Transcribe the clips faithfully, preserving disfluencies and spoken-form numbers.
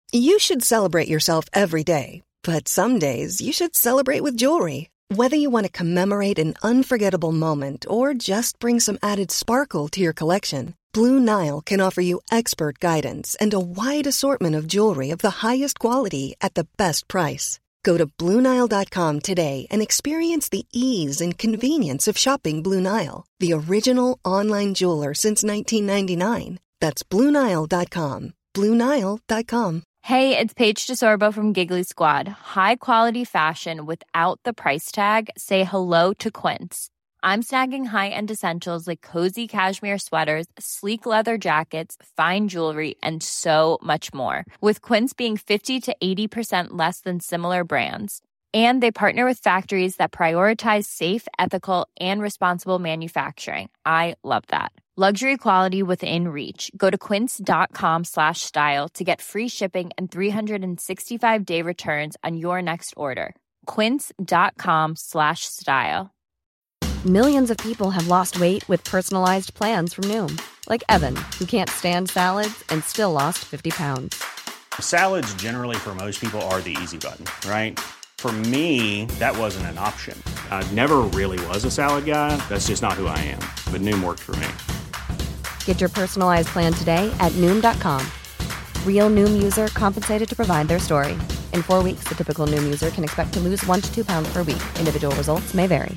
You should celebrate yourself every day, but some days you should celebrate with jewelry. Whether you want to commemorate an unforgettable moment or just bring some added sparkle to your collection, Blue Nile can offer you expert guidance and a wide assortment of jewelry of the highest quality at the best price. Go to Blue Nile dot com today and experience the ease and convenience of shopping Blue Nile, the original online jeweler since nineteen ninety-nine. That's Blue Nile dot com. Blue Nile dot com. Hey, it's Paige DeSorbo from Giggly Squad. High quality fashion without the price tag. Say hello to Quince. I'm snagging high-end essentials like cozy cashmere sweaters, sleek leather jackets, fine jewelry, and so much more. With Quince being fifty to eighty percent less than similar brands. And they partner with factories that prioritize safe, ethical, and responsible manufacturing. I love that. Luxury quality within reach. Go to quince.com slash style to get free shipping and three sixty-five day returns on your next order. Quince.com slash style. Millions of people have lost weight with personalized plans from Noom. Like Evan, who can't stand salads and still lost fifty pounds. Salads generally for most people are the easy button, right? For me, that wasn't an option. I never really was a salad guy. That's just not who I am. But Noom worked for me. Get your personalized plan today at Noom dot com. Real Noom user compensated to provide their story. In four weeks, the typical Noom user can expect to lose one to two pounds per week. Individual results may vary.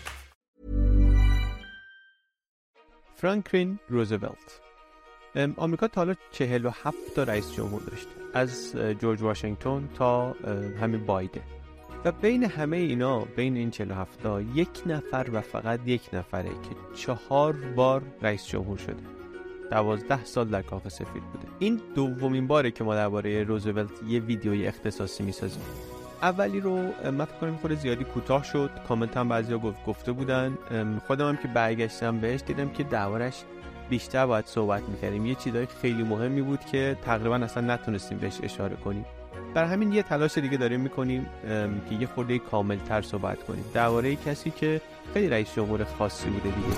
فرانکلین روزولت. آمریکا تا حالا چهل و هفت تا رئیس جمهور داشت، از جورج واشنگتن تا همین بایدن، و بین همه اینا، بین این چهل و هفت تا یک نفر و فقط یک نفره که چهار بار رئیس جمهور شده، دوازده سال در کاخ سفید بوده. این دومین باره که ما درباره روزولت یه ویدیوی اختصاصی میسازیم. اولی رو من فکر کنم خود زیادی کوتاه شد، کامنت هم بعضیا گفت گفته بودن، خودم هم که برگشتم بهش دیدم که دربارش بیشتر باید صحبت میکردیم. یه چیزای خیلی مهمی بود که تقریبا اصلا نتونستیم بهش اشاره کنیم. برای همین یه تلاش دیگه داریم میکنیم که یه خورده کاملتر صحبت کنیم درباره کسی که خیلی رئیس جمهور خاصی بوده دیگه.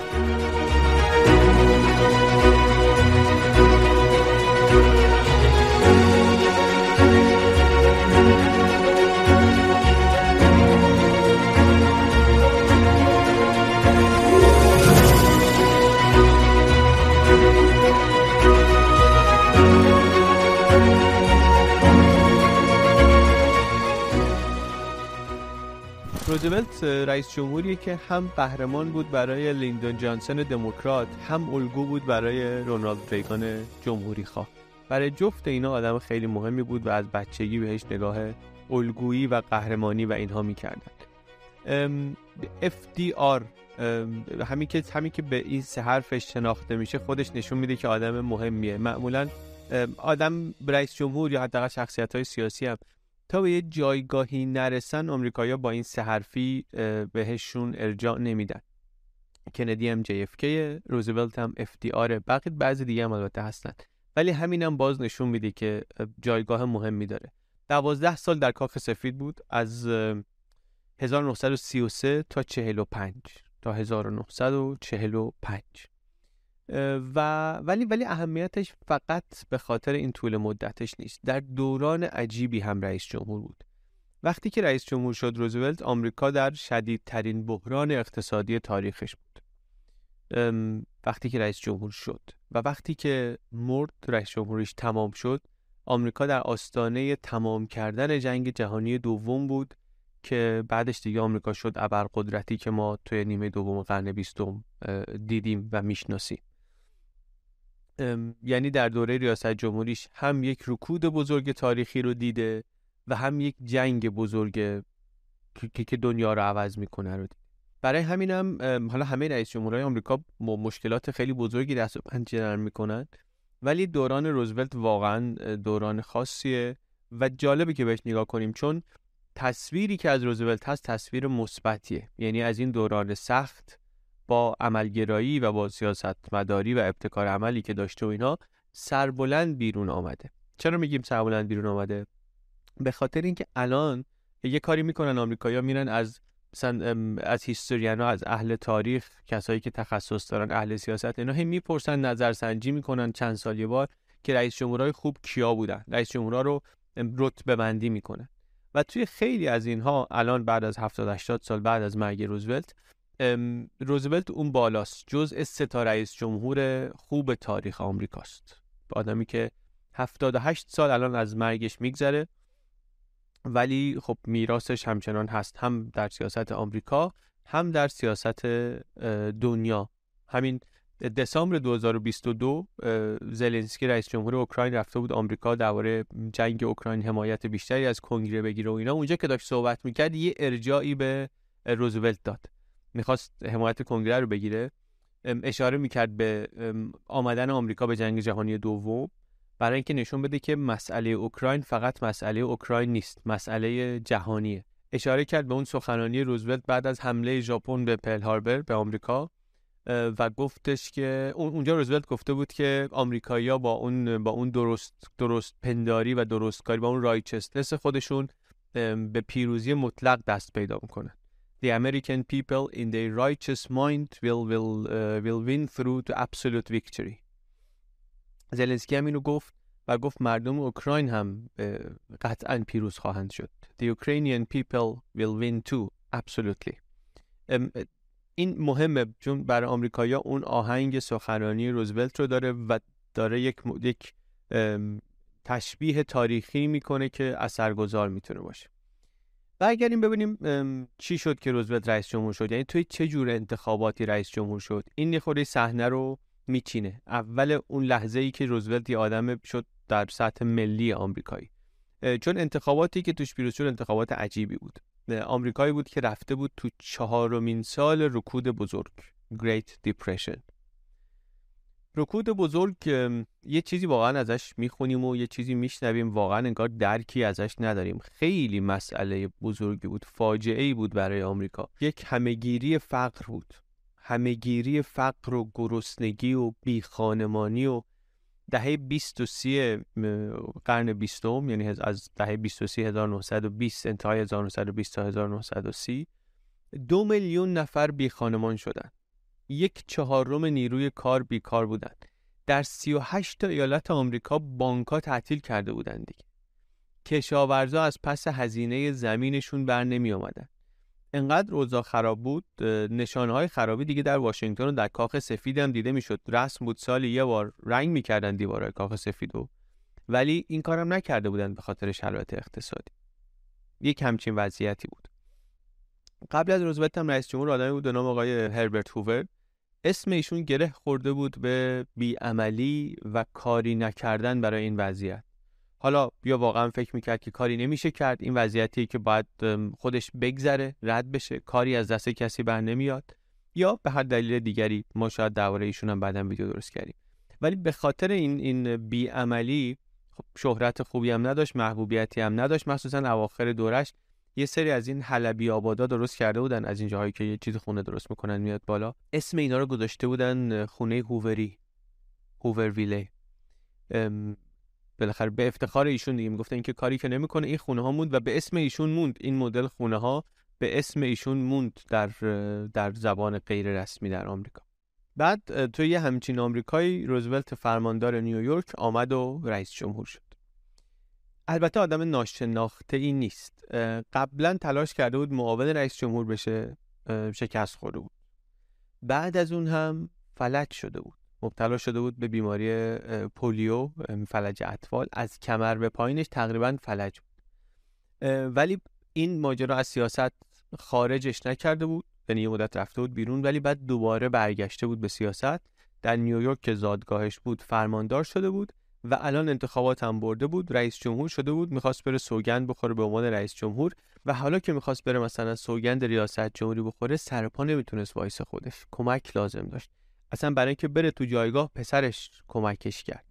روزولت رئیس جمهوریه که هم قهرمان بود برای لیندون جانسون دموکرات، هم الگو بود برای رونالد ریگان جمهوری خواه. برای جفت اینا آدم خیلی مهمی بود و از بچگی بهش نگاه الگویی و قهرمانی و اینها می‌کردن. اف دی آر همین که همین که به این سه حرفش شناخته میشه خودش نشون میده که آدم مهمیه. معمولاً آدم رئیس جمهور یا حداقل شخصیت‌های سیاسی هم تا به یه جایگاهی نرسن، آمریکایی‌ها با این سه حرفی بهشون ارجاع نمیدن. کندی هم جی اف کی، روزولت هم اف دی آر، بقیه بعضی دیگه هم البته هستن، ولی همین هم باز نشون میده که جایگاه مهمی داره. دوازده سال در کاخ سفید بود، از هزار و نهصد و سی و سه تا چهل و پنج تا هزار و نهصد و چهل و پنج و ولی ولی اهمیتش فقط به خاطر این طول مدتش نیست. در دوران عجیبی هم رئیس جمهور بود. وقتی که رئیس جمهور شد روزولت، آمریکا در شدیدترین بحران اقتصادی تاریخش بود. وقتی که رئیس جمهور شد و وقتی که مرد، رئیس جمهوریش تمام شد، آمریکا در آستانه تمام کردن جنگ جهانی دوم بود که بعدش دیگه آمریکا شد ابرقدرتی که ما توی نیمه دوم قرن بیستم دیدیم و میشناسیم. یعنی در دوره ریاست جمهوریش هم یک رکود بزرگ تاریخی رو دیده و هم یک جنگ بزرگ که که دنیا رو عوض میکنه رو دیده. برای همینم حالا همه رئیس جمهورهای آمریکا مشکلات خیلی بزرگی دست و پنجه میکنن، ولی دوران روزولت واقعا دوران خاصیه و جالبه که بهش نگاه کنیم، چون تصویری که از روزولت هست تصویر مثبتیه. یعنی از این دوران سخت با عملگرایی و با سیاستمداری و ابتکار عملی که داشته و اینا سربلند بیرون آمده. چرا میگیم سربلند بیرون آمده؟ به خاطر اینکه الان یه کاری میکنن آمریکایی‌ها، میرن از مثلا از هیستوریانا، از اهل تاریخ، کسایی که تخصص دارن، اهل سیاست، اینا هم میپرسن، نظرسنجی میکنن چند سال یه بار که رئیس جمهورهای خوب کیا بودن. رئیس جمهورها رو رتبه بندی میکنه و توی خیلی از اینها الان بعد از هفتاد هشتاد سال بعد از مرگ روزولت، روزولت اون بالاست، جزء سه تا رئیس جمهور خوب تاریخ آمریکاست. آدمی که هفتاد و هشت سال الان از مرگش میگذره ولی خب میراثش همچنان هست، هم در سیاست آمریکا هم در سیاست دنیا. همین دسامبر دو هزار و بیست و دو زلنسکی رئیس جمهور اوکراین رفته بود آمریکا درباره جنگ اوکراین حمایت بیشتری از کنگره بگیره و اینا. اونجا که داشت صحبت میکرد یه ارجاعی به روزولت داد، میخواست حمایت کنگره رو بگیره، اشاره میکرد به آمدن آمریکا به جنگ جهانی دوم برای اینکه نشون بده که مسئله اوکراین فقط مسئله اوکراین نیست، مسئله جهانیه. اشاره کرد به اون سخنرانی روزولت بعد از حمله ژاپن به پرل هاربر به آمریکا و گفتش که اونجا روزولت گفته بود که آمریکایی‌ها با اون با اون درست درست پنداری و درستکاری، با اون رایچسنس خودشون به پیروزی مطلق دست پیدا میکنن. The American people in their righteous mind will will uh, will win through to absolute victory. زلنسکی هم اینو گفت و گفت مردم اوکراین هم قطعاً پیروز خواهند شد. The Ukrainian people will win too, absolutely. این مهمه چون برای آمریکایی‌ها اون آهنگ سخنرانی روزولت رو داره و داره یک یک تشبیه تاریخی میکنه که اثرگذار میتونه باشه. برگردیم ببینیم چی شد که روزولت رئیس جمهور شد، یعنی توی چه جور انتخاباتی رئیس جمهور شد. این یه خورده صحنه رو میچینه. اول اون لحظه‌ای که روزولت یه آدم شد در سطح ملی آمریکایی، چون انتخاباتی که توش پیروز شد انتخابات عجیبی بود. آمریکایی بود که رفته بود تو چهارمین سال رکود بزرگ Great Depression. رکود بزرگ یه چیزی واقعا ازش میخونیم و یه چیزی میشنویم واقعا انگار درکی ازش نداریم. خیلی مسئله بزرگی بود، فاجعه‌ای بود برای آمریکا. یک همهگیری فقر بود، همهگیری فقر و گرسنگی و بیخانمانی و دهه بیست و سی قرن بیستم، یعنی از دهه بیست و سی هزار و نهصد و بیست انتهای هزار و نهصد و بیست تا هزار و نهصد و سی دو میلیون نفر بیخانمان شدن. یک چهارم نیروی کار بیکار بودن. در سی و هشت تا ایالت آمریکا بانک‌ها تعطیل کرده بودن دیگه. کشاورزا از پس هزینه زمینشون بر نمی آمدن. انقدر اوضاع خراب بود، نشانه‌های خرابی دیگه در واشنگتن و در کاخ سفید هم دیده میشد. رسم بود سالی یه بار رنگ می‌کردن دیوارهای کاخ سفیدو، ولی این کارم نکرده بودن به خاطر شرایط اقتصادی. یک همچین وضعیتی بود. قبل از روزولت هم رئیس جمهور آدمی بود به نام آقای هربرت هوور. اسم ایشون گره خورده بود به بیعملی و کاری نکردن برای این وضعیت. حالا یا واقعا فکر میکرد که کاری نمیشه کرد، این وضعیتی که باید خودش بگذره، رد بشه، کاری از دست کسی بر نمیاد، یا به هر دلیل دیگری. ما شاید درباره ایشون هم بعداً ویدیو درست کردیم. ولی به خاطر این این بیعملی خب شهرت خوبی هم نداشت، محبوبیتی هم نداشت. مخصوصا اواخر دورش یه سری از این حلبی آبادا درست کرده بودن، از این جاهایی که یه چیز خونه درست میکنن میاد بالا، اسم اینا رو گذاشته بودن خونه هووری، هوور ویله. بالاخره به افتخار ایشون دیگه میگفتن اینکه کاری که نمیکنه این خونه ها موند و به اسم ایشون موند. این مدل خونه ها به اسم ایشون موند در در زبان غیر رسمی در آمریکا. بعد توی یه همچین آمریکایی روزولت فرماندار نیویورک آمد و رئیس جمهور شد. البته آدم ناشناخته ای نیست. قبلا تلاش کرده بود معاون رئیس جمهور بشه، شکست خورده بود. بعد از اون هم فلج شده بود، مبتلا شده بود به بیماری پولیو، فلج اطفال. از کمر به پایینش تقریبا فلج بود. ولی این ماجرا از سیاست خارجش نکرده بود، یعنی یه مدت رفته بود بیرون ولی بعد دوباره برگشته بود به سیاست. در نیویورک که زادگاهش بود فرماندار شده بود و الان انتخابات هم برده بود، رئیس جمهور شده بود. میخواست بره سوگند بخوره به عنوان رئیس جمهور و حالا که میخواست بره مثلا سوگند ریاست جمهوری بخوره، سرپا نمیتونست وایس خودش، کمک لازم داشت. اصلا برای اینکه بره تو جایگاه پسرش کمکش کرد.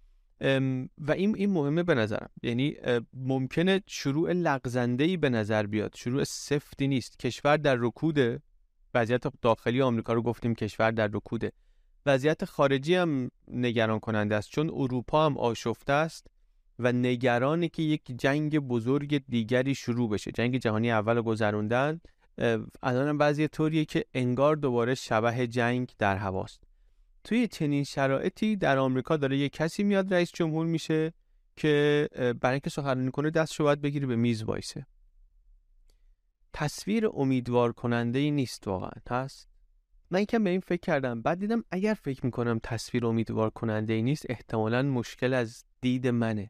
و این این مهمه به نظرم، یعنی ممکنه شروع لغزنده‌ای به نظر بیاد، شروع سفتی نیست. کشور در رکوده، وضعیت داخلی آمریکا رو گفتیم کشور در رکوده، وضعیت خارجی هم نگران کننده است، چون اروپا هم آشفته است و نگرانی که یک جنگ بزرگ دیگری شروع بشه. جنگ جهانی اول گذروندن، الان هم بعضی طوریه که انگار دوباره شبح جنگ در هواست. توی چنین شرایطی در آمریکا داره یک کسی میاد رئیس جمهور میشه که برای اینکه سخنرانی کنه دستشو باید بگیری به میز وایسه. تصویر امیدوار کننده ای نیست واقعا. هست؟ من یکم به این فکر کردم، بعد دیدم اگر فکر میکنم تصویر امیدوار کننده ای نیست، احتمالاً مشکل از دید منه.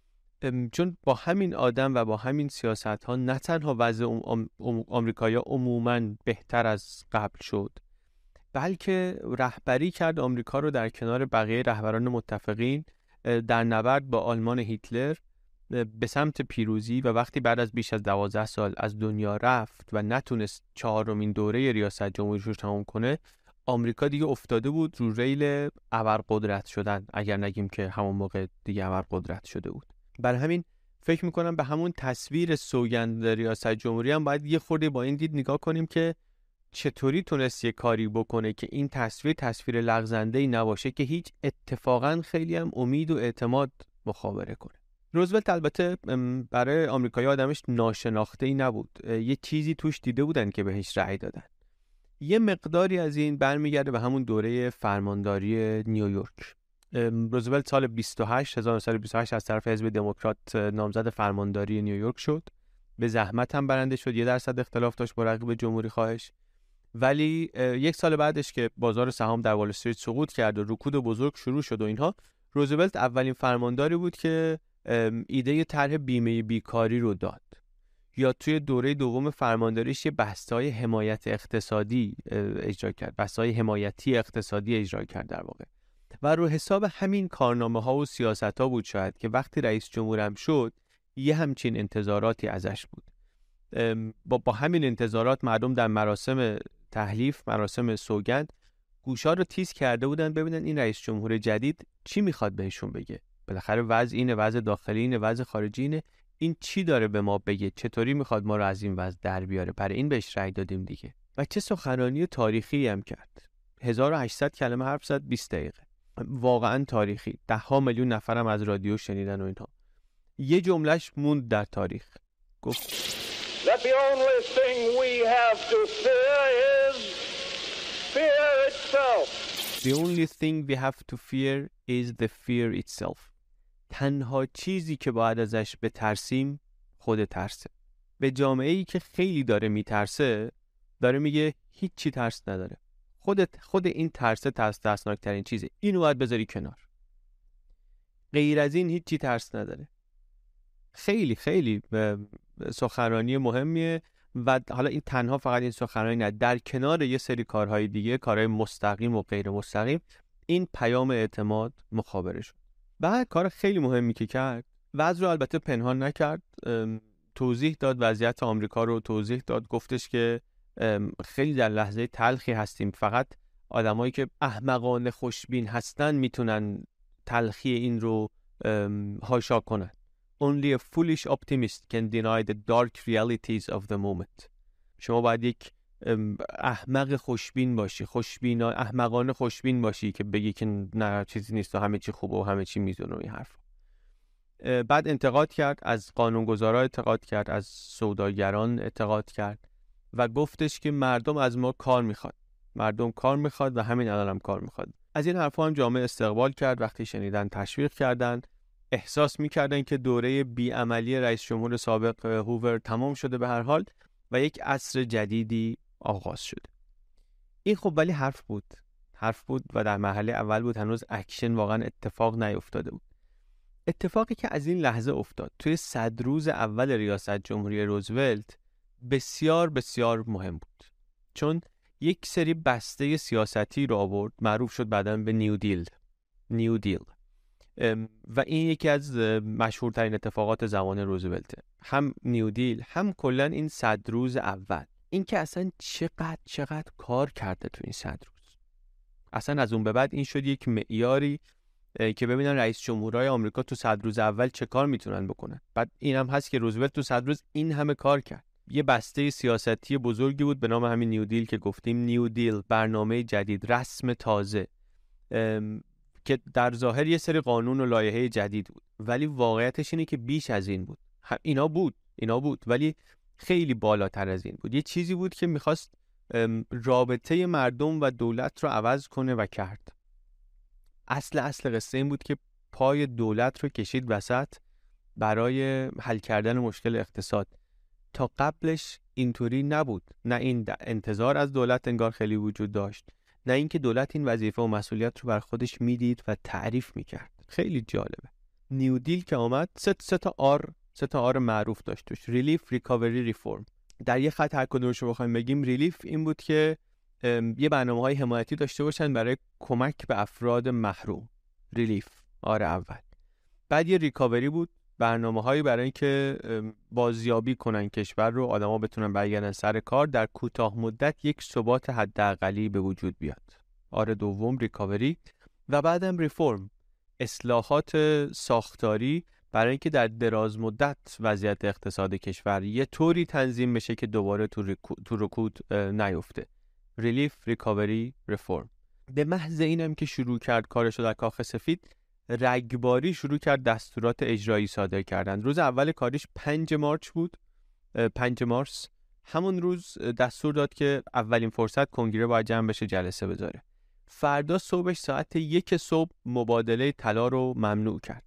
چون با همین آدم و با همین سیاست ها نه تنها وضع ام ام آمریکایا عموماً بهتر از قبل شد، بلکه رهبری کرد آمریکا رو در کنار بقیه رهبران متفقین در نبرد با آلمان هیتلر به سمت پیروزی. و وقتی بعد از بیش از دوازده سال از دنیا رفت و نتونست چهارمین دوره ریاست جمهوریش رو تمام کنه، آمریکا دیگه افتاده بود رو ریل ابرقدرت شدن، اگر نگیم که همون موقع دیگه ابرقدرت شده بود. برای همین فکر میکنم به همون تصویر سوگند ریاست جمهوری هم باید یه خورده با این دید نگاه کنیم که چطوری تونست یه کاری بکنه که این تصویر تصویر لغزنده‌ای نباشه، که هیچ اتفاقا خیلی هم امید و اعتماد مخابره کنه. روزولت البته برای آمریکایی آدمش ناشناخته‌ای نبود، یه چیزی توش دیده بودن که بهش رأی دادن. یه مقداری از این برمیگرده به همون دوره فرمانداری نیویورک. روزولت سال بیست و هشت هزار و نهصد و بیست و هشت از طرف حزب دموکرات نامزد فرمانداری نیویورک شد. به زحمت هم برنده شد، یه درصد اختلاف داشت با رقیب جمهوری خواهش. ولی یک سال بعدش که بازار سهام در وال استریت سقوط کرد و رکود بزرگ شروع شد و اینها، روزولت اولین فرمانداری بود که ایده طرح بیمه بیکاری رو داد. یا توی دوره دوم فرمانداریش یه بحث‌های حمایت اقتصادی اجرا کرد، بحث‌های حمایتی اقتصادی اجرا کرد در واقع. و رو حساب همین کارنامه‌ها و سیاست‌ها بود شاید که وقتی رئیس جمهورم شد یه همچین انتظاراتی ازش بود. با با همین انتظارات مردم در مراسم تحلیف، مراسم سوگند، گوشا رو تیز کرده بودن ببینن این رئیس جمهور جدید چی میخواد بهشون بگه. بالاخره وضع اینه، وضع داخلی اینه، وضع خارجی اینه، این چی داره به ما بگه، چطوری میخواد ما رو از این وضع در بیاره. برای این بهش رأی دادیم دیگه. و چه سخنرانی تاریخی هم کرد. هزار و هشتصد کلمه حرف زد، بیست دقیقه. واقعا تاریخی. ده ها میلیون نفرم از رادیو شنیدن و اینها. یه جملهش موند در تاریخ. گفت that the only thing we have to fear is fear itself. The only thing we have to fear is the fear itself. تنها چیزی که باید ازش بترسیم خود ترسه. به جامعه‌ای که خیلی داره میترسه داره میگه هیچ چی ترس نداره. خودت خود این ترسه ترس ترسناکترین چیزه. اینو باید بذاری کنار. غیر از این هیچ چی ترس نداره. خیلی خیلی سخنرانی مهمیه. و حالا این تنها فقط این سخنرانی نه، در کنار یه سری کارهای دیگه، کارهای مستقیم و غیر مستقیم، این پیام اعتماد مخابره شد. بعد کار خیلی مهمی که کرد، وضع رو البته پنهان نکرد، توضیح داد وضعیت آمریکا رو، توضیح داد، گفتش که خیلی در لحظه تلخی هستیم، فقط آدمایی که احمقانه خوشبین هستن میتونن تلخی این رو هاشا کنن. Only a foolish optimist can deny the dark realities of the moment. شما باید یک احمق خوشبین باشی، خوشبینا احمقانه خوشبین باشی که بگی که نه چیزی نیست و همه چی خوبه و همه چی میزونه. این حرف بعد انتقاد کرد از قانونگذارا، انتقاد کرد از سوداگران، انتقاد کرد و گفتش که مردم از ما کار میخواد، مردم کار میخواد و همین الان هم کار میخواد. از این حرفا هم جامعه استقبال کرد. وقتی شنیدن تشویق کردن، احساس میکردن که دوره بیعملی رئیس جمهور سابق هوور تمام شده به هر حال و یک عصر جدیدی آغاز شده. این خب ولی حرف بود، حرف بود و در مرحله اول بود، هنوز اکشن واقعا اتفاق نیفتاده بود. اتفاقی که از این لحظه افتاد توی صد روز اول ریاست جمهوری روزولت بسیار بسیار مهم بود، چون یک سری بسته سیاستی رو آورد، معروف شد بعداً به نیو دیل. نیو دیل و این یکی از مشهورترین اتفاقات زمان روزولت. هم نیو دیل هم کلا این صد روز اول، این که اصلا چقدر چقدر کار کرده تو این صد روز. اصلا از اون به بعد این شد یک معیاری که ببینن رئیس جمهورهای آمریکا تو صد روز اول چه کار میتونن بکنن. بعد این هم هست که روزولت تو صد روز این همه کار کرد. یه بسته سیاستی بزرگی بود به نام همین نیو دیل که گفتیم. نیو دیل، برنامه جدید، رسم تازه که در ظاهر یه سری قانون و لایحه جدید بود، ولی واقعیتش اینه که بیش از این بود. اینا بود اینا بود ولی خیلی بالاتر از این بود. یه چیزی بود که میخواست رابطه مردم و دولت رو عوض کنه و کرد. اصل اصل قصه این بود که پای دولت رو کشید وسط برای حل کردن مشکل اقتصاد. تا قبلش اینطوری نبود. نه این انتظار از دولت انگار خیلی وجود داشت، نه اینکه دولت این وظیفه و مسئولیت رو بر خودش میدید و تعریف میکرد. خیلی جالبه. نیو دیل که آمد سه سه تا آر سه تا آر معروف داشت توش: ریلیف، ریکاوری، ریفورم. در یه خط هر کدومش رو بخوایم بگیم، ریلیف این بود که یه برنامه‌های حمایتی داشته باشن برای کمک به افراد محروم. ریلیف آر اول. بعد یه ریکاوری بود، برنامه‌هایی برای اینکه بازیابی کنن کشور رو، آدما بتونن برگردن سر کار، در کوتاه مدت یک ثبات حداقلی به وجود بیاد. آر دوم ریکاوری. و بعدم ریفورم، اصلاحات ساختاری برای اینکه در دراز مدت وضعیت اقتصاد کشور یه طوری تنظیم بشه که دوباره تو, رکو... تو رکود نیفته. ریلیف، ریکاوری، ریفورم. به محض اینم که شروع کرد کارشو در کاخ سفید، رگباری شروع کرد دستورات اجرایی صادر کردن. روز اول کاریش پنج مارچ بود، پنج مارس. همون روز دستور داد که اولین فرصت کنگره باید جمع بشه جلسه بذاره. فردا صبحش ساعت یک صبح مبادله طلا رو ممنوع کرد.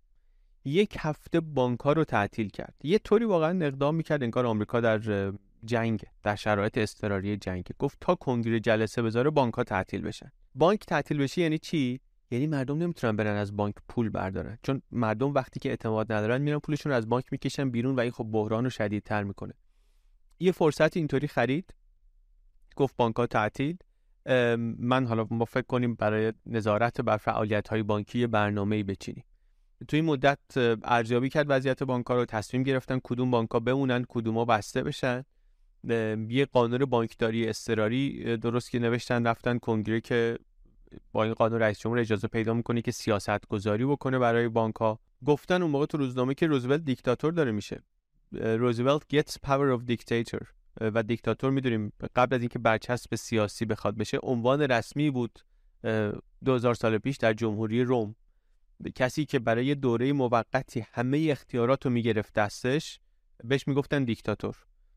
یک هفته بانک‌ها رو تعطیل کرد. یه طوری واقعا اقدام می‌کرد انگار آمریکا در جنگ، در شرایط اضطراری جنگ. گفت تا کنگره جلسه بذاره بانک‌ها تعطیل بشن. بانک تعطیل بشه یعنی چی؟ یعنی مردم نمیتونن برن از بانک پول بردارن، چون مردم وقتی که اعتماد ندارن میرن پولشون رو از بانک میکشن بیرون و این خب بحران رو شدیدتر میکنه. یه فرصت اینطوری خرید، گفت بانک‌ها تعطیل. من حالا ما فکر کنیم برای نظارت بر فعالیت‌های بانکی برنامه‌ای بچینیم. تو این مدت ارزیابی کرد وضعیت بانک‌ها رو، تصمیم گرفتن کدوم بانک‌ها بمونن کدوم‌ها بسته بشن. یه قانون بانکداری اضطراری درست که نوشتن، رفتن کنگره که با این قانون رئیس جمهور اجازه پیدا میکنه که سیاست گذاری بکنه برای بانک‌ها. گفتن اون موقع تو روزنامه که روزولت دیکتاتور داره میشه. روزولت gets power of dictator. و دیکتاتور میدونیم قبل از اینکه برچسب سیاسی بخواد بشه عنوان رسمی بود دو هزار سال پیش در جمهوری روم. کسی که برای دوره موقتی همه اختیارات رو میگرفت دستش بهش میگفتن دیکتاتور.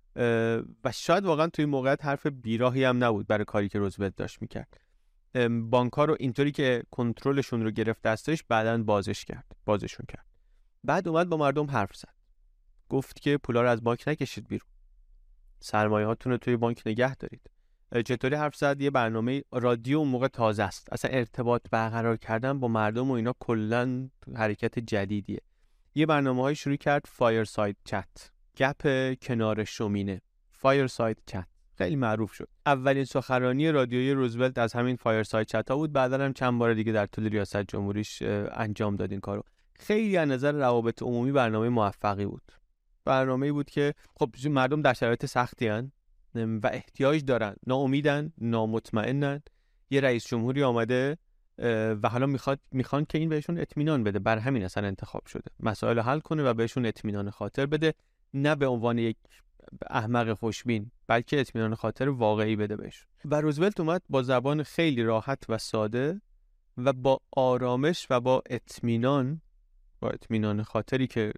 و شاید واقعا توی موقعیت حرف بیراهی هم نبود برای کاری که روزولت داشت میکرد. بانک‌ها رو اینطوری که کنترلشون رو گرفت دستش، بعداً بازش کرد بازشون کرد. بعد اومد با مردم حرف زد، گفت که پولا رو از بانک نکشید بیرون، سرمایه هاتون رو توی بانک نگه دارید. چطوری حرف زد؟ یه برنامه رادیو اون موقع تازه است، اصلا ارتباط برقرار کردن با مردم و اینا کلاً حرکت جدیدیه. یه برنامه‌های شروع کرد، فایرساید چت، گپ کنار شومینه، فایرساید چت خیلی معروف شد. اولین سخنرانی رادیویی روزولت از همین فایرساید چت ها بود. بعدا هم چند بار دیگه در طول ریاست جمهوریش انجام داد این کارو. خیلی از نظر روابط عمومی برنامه موفقی بود. برنامه‌ای بود که خب مردم در شرایط سختی ان و احتیاج دارن، ناامیدن، نامطمئنن. یه رئیس جمهوری آمده و حالا میخواد میخوان که این بهشون اطمینان بده، بر همین اصلا انتخاب شده، مسائل حل کنه و بهشون اطمینان خاطر بده، نه به عنوان یک احمق خوشبین، بلکه اطمینان خاطر واقعی بده بهشون. و روزولت اومد با زبان خیلی راحت و ساده و با آرامش و با اطمینان، با اطمینان خاطری که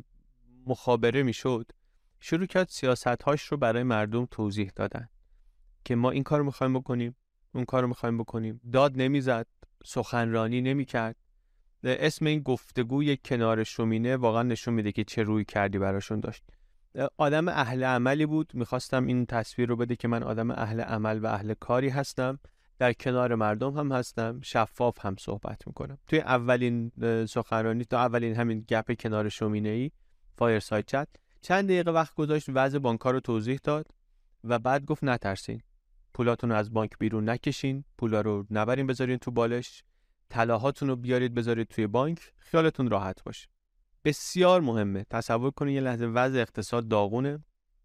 مخابره میشد، شروع کرد سیاست‌هاش رو برای مردم توضیح دادن که ما این کارو می‌خوایم بکنیم، اون کارو می‌خوایم بکنیم. داد نمیزد، سخنرانی نمی‌کرد. اسم این گفتگوی کنار شومینه واقعا نشون میده که چه روی کردی براشون داشت. آدم اهل عملی بود. میخواستم این تصویر رو بده که من آدم اهل عمل و اهل کاری هستم، در کنار مردم هم هستم، شفاف هم صحبت میکنم. توی اولین سخنرانی، تا اولین همین گپ کنار شومینه‌ای، فایرساید چت، چند دقیقه وقت گذاشت وضع بانک‌ها رو توضیح داد و بعد گفت نترسین، پولاتون رو از بانک بیرون نکشین، پولا رو نبرین بذارین تو بالش، طلاهاتون رو بیارید بذارید توی بانک، خیالتون راحت باشه. بسیار مهمه. تصور کنید یه لحظه وضع اقتصاد داغونه،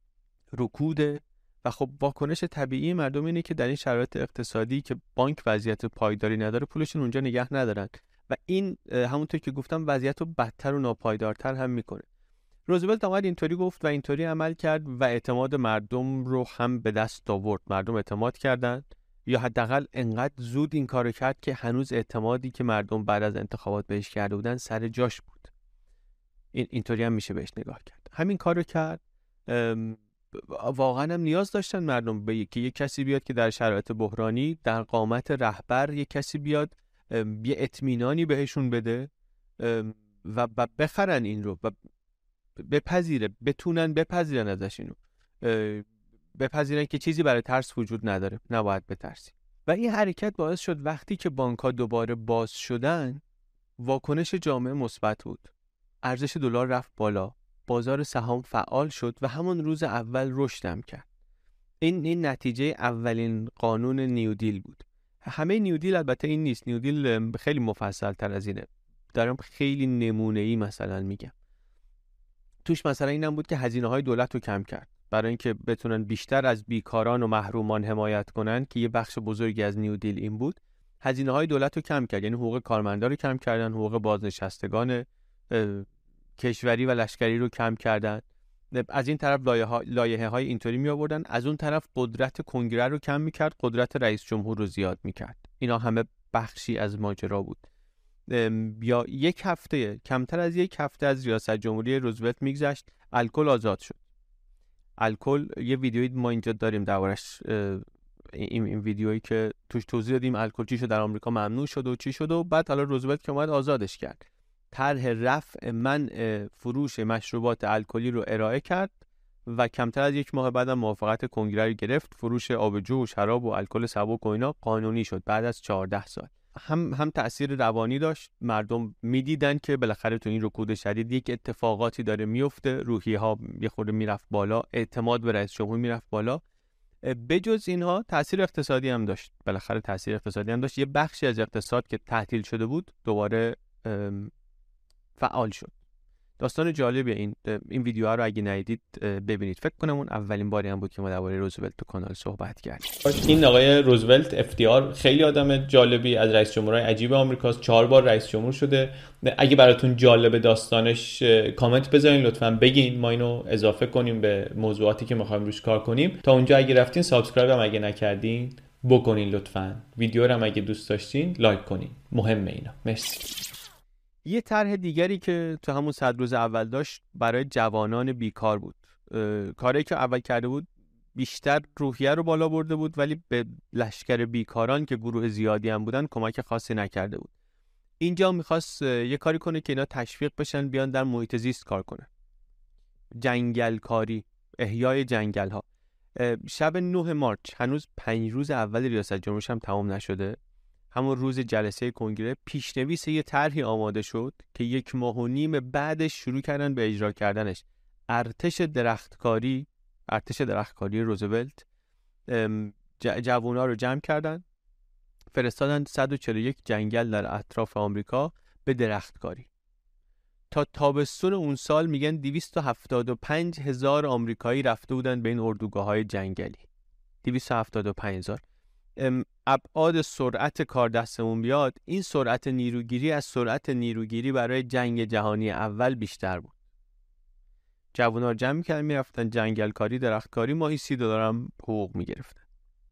رکوده و خب واکنش طبیعی مردم اینه که در این شرایط اقتصادی که بانک وضعیت پایداری نداره، پولشون اونجا نگه ندارن و این همونطور که گفتم وضعیت رو بدتر و ناپایدارتر هم میکنه. روزولت اومد اینطوری گفت و اینطوری عمل کرد و اعتماد مردم رو هم به دست آورد. مردم اعتماد کردن، یا حداقل انقدر زود این کارو کرد که هنوز اعتمادی که مردم بعد از انتخابات بهش کرده بودن سر جاش بود. این اینطوری هم میشه بهش نگاه کرد. همین کارو کرد. واقعا هم نیاز داشتن مردم به که یک کسی بیاد که در شرایط بحرانی در قامت رهبر یک کسی بیاد یه اطمینانی بهشون بده و بخرن این رو و بپذیره بتونن بپذیرن ازش اینو بپذیرن که چیزی برای ترس وجود نداره، نباید بترسی. و این حرکت باعث شد وقتی که بانک‌ها دوباره باز شدن واکنش جامعه مثبت بود. ارزش دلار رفت بالا، بازار سهام فعال شد و همون روز اول رشد هم کرد. این این نتیجه اولین قانون نیودیل بود. همه نیودیل البته این نیست، نیودیل خیلی مفصل تر از اینه. دارم خیلی نمونه‌ای مثلا میگم. توش مثلا اینم بود که هزینه‌های دولت رو کم کرد برای اینکه بتونن بیشتر از بیکاران و محرومان حمایت کنن که یه بخش بزرگی از نیودیل این بود. هزینه‌های دولت رو کم کرد، یعنی حقوق کارمندان رو کم کردن، حقوق بازنشستگان کشوری و لشکری رو کم کردن. از این طرف لایحه‌های اینطوری می آوردن، از اون طرف قدرت کنگره رو کم می‌کرد، قدرت رئیس جمهور رو زیاد می‌کرد. اینا همه بخشی از ماجرا بود. یا یک هفته کمتر از یک هفته از ریاست جمهوری روزولت میگذشت، الکل آزاد شد. الکل یه ویدیویی ما اینجا داریم دربارش، این این ویدیویی که توش توضیح دادیم الکل چی شد در آمریکا ممنوع شد و چی شد و بعد حالا روزولت که اومد آزادش کرد. طرح رفع منع فروش مشروبات الکلی رو ارائه کرد و کمتر از یک ماه بعدم موافقت کنگره رو گرفت. فروش آبجو و شراب و الکل سبک و اینا قانونی شد بعد از چهارده سال. هم هم تأثیر روانی داشت، مردم میدیدن که بالاخره تو این رکود شدید یک اتفاقاتی داره میفته، روحیه ها یه خورده میرفت بالا، اعتماد به رئیس جمهور میرفت بالا. بجز اینها تأثیر اقتصادی هم داشت، بالاخره تأثیر اقتصادی هم داشت. یه بخشی از اقتصاد که تعطیل شده بود دوباره فعال شد. داستان جالبیه. این این ویدیوها رو اگه ندیدید ببینید. فکر کنم اون اولین باری هم بود که ما درباره روزولت تو کانال صحبت کردیم. این آقای روزولت اف دی آر خیلی آدم جالبی، از رئیس جمهورای عجیب آمریکاست، چهار بار رئیس جمهور شده. اگه براتون جالب داستانش کامنت بذارین لطفاً، بگین ما اینو اضافه کنیم به موضوعاتی که می‌خوایم روش کار کنیم. تا اونجا اگه رفتین سابسکرایب هم اگه نکردین بکنین لطفاً. ویدیو رو هم اگه دوست داشتین لایک کنین. مهمه اینا. مرسی. یه طرح دیگری که تو همون صد روز اول داشت برای جوانان بیکار بود. کاری که اول کرده بود بیشتر روحیه رو بالا برده بود ولی به لشکر بیکاران که گروه زیادی هم بودن کمک خاصی نکرده بود. اینجا میخواست یه کاری کنه که اینا تشویق بشن بیان در محیط زیست کار کنن. جنگل کاری، احیای جنگل ها. شب نه مارچ، هنوز پنج روز اول ریاست جمهوریش هم تمام نشده، همون روز جلسه کنگره پیشنویس یه طرحی آماده شد که یک ماه و نیم بعدش شروع کردن به اجرا کردنش. ارتش درختکاری، ارتش درختکاری روزولت جوونا رو جمع کردن، فرستادن صد و چهل و یک جنگل در اطراف آمریکا به درختکاری. تا تابستون اون سال میگن دویست و هفتاد و پنج هزار آمریکایی رفته بودن به این اردوگاه‌های جنگلی. دویست و هفتاد و پنج هزار. ابعاد سرعت کار دستمون بیاد، این سرعت نیروگیری از سرعت نیروگیری برای جنگ جهانی اول بیشتر بود. جوونا رو جمع می‌کردن میرفتن جنگل کاری، درخت کاری، ماهی سی دلار هم حقوق می‌گرفتن.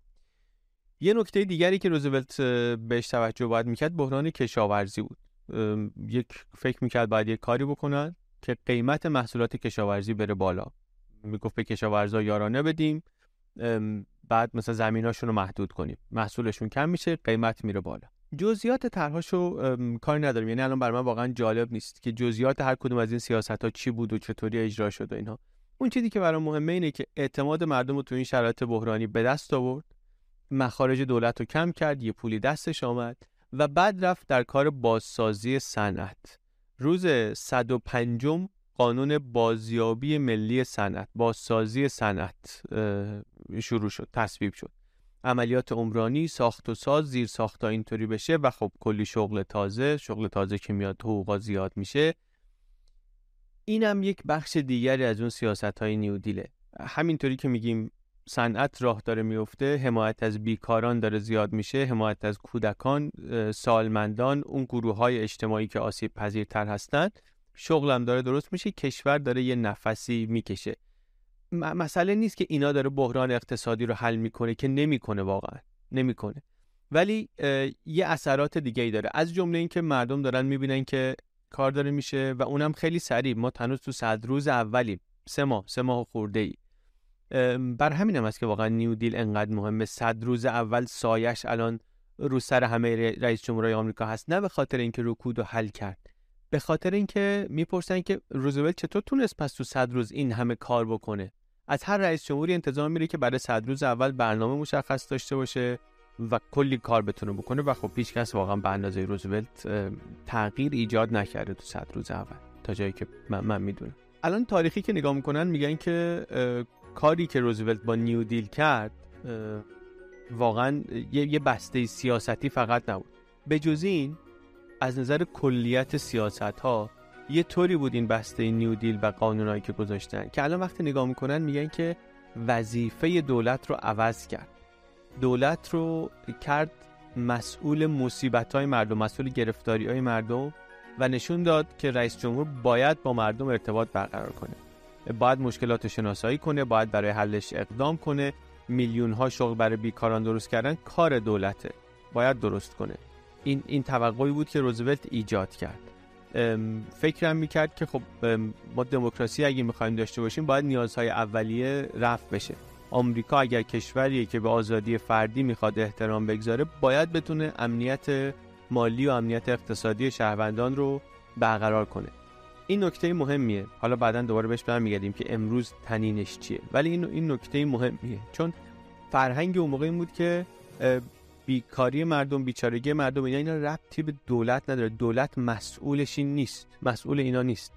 یه نکته دیگری که روزولت بهش توجه باید می‌کرد بحران کشاورزی بود. یک فکر می‌کرد باید یک کاری بکنن که قیمت محصولات کشاورزی بره بالا. میگفت به کشاورزا یارانه بدیم، بعد مثلا زمیناشون رو محدود کنیم، محصولشون کم میشه، قیمت میره بالا. جزئیات طرحاشو کاری نداریم، یعنی الان برای من واقعا جالب نیست که جزئیات هر کدوم از این سیاست‌ها چی بود و چطوری اجرا شد و اینها. اون چیزی که برای مهمه اینه که اعتماد مردم رو تو این شرایط بحرانی به دست آورد، مخارج دولت رو کم کرد، یه پولی دستش آمد و بعد رفت در کار بازسازی صنعت. روز صد و پنجم قانون بازیابی ملی صنعت، بازسازی صنعت شروع شد، تصویب شد. عملیات عمرانی، ساخت و ساز، زیر ساخت‌ها اینطوری بشه و خب کلی شغل تازه، شغل تازه که میاد حقوقا زیاد میشه. اینم یک بخش دیگری از اون سیاست‌های نیودیله. همینطوری که میگیم صنعت راه داره میفته، حمایت از بیکاران داره زیاد میشه، حمایت از کودکان، سالمندان، اون گروه‌های اجتماعی که آسیب پذیرتر هستند، شغلم داره درست میشه، کشور داره یه نفسی میکشه. م- مسئله نیست که اینا داره بحران اقتصادی رو حل میکنه، که نمیکنه، واقعا نمیکنه، ولی یه اثرات دیگه ای داره، از جمله این که مردم دارن میبینن که کار داره میشه و اونم خیلی سریع. ما هنوز تو صد روز اولی، سه ماه سه ماه خورده ای. بر همین هم است که واقعا نیو دیل انقدر مهمه. صد روز اول سایش الان رو سر همه رئیس جمهورهای آمریکا هست، نه به خاطر اینکه رکود رو حل کرد، به خاطر اینکه میپرسن که روزولت چطور تونست پس تو صد روز این همه کار بکنه. از هر رئیس جمهوری انتظار میره که برای صد روز اول برنامه مشخص داشته باشه و کلی کار بتونه بکنه و خب هیچ کس واقعا به اندازه روزولت تغییر ایجاد نکرده تو صد روز اول تا جایی که من, من میدونم. الان تاریخی که نگاه میکنن میگن که کاری که روزولت با نیو دیل کرد واقعا یه, یه بسته سیاستی فقط نبود. به جز این از نظر کلیت سیاست ها یه طوری بود این بسته نیو دیل و قانونایی که گذاشتن که الان وقتی نگاه میکنن میگن که وظیفه دولت رو عوض کرد. دولت رو کرد مسئول مصیبت‌های مردم، مسئول گرفتاری‌های مردم و نشون داد که رئیس جمهور باید با مردم ارتباط برقرار کنه. باید مشکلات رو شناسایی کنه، باید برای حلش اقدام کنه. میلیون‌ها شغل برای بیکاران درست کردن کار دولته. باید درست کنه. این این توقعی بود که روزولت ایجاد کرد. فکرم میکرد که خب ما دموکراسی اگه میخوایم داشته باشیم باید نیازهای اولیه رفع بشه. آمریکا اگر کشوریه که به آزادی فردی میخواد احترام بگذاره باید بتونه امنیت مالی و امنیت اقتصادی شهروندان رو برقرار کنه. این نکته مهمیه. حالا بعداً دوباره بهش برمیگردیم که امروز تنینش چیه، ولی این این نکته مهمیه چون فرهنگ اون موقع این بود که بیکاری مردم، بیچارگی مردم، اینا اینا ربطی به دولت نداره. دولت مسئولش این نیست، مسئول اینا نیست.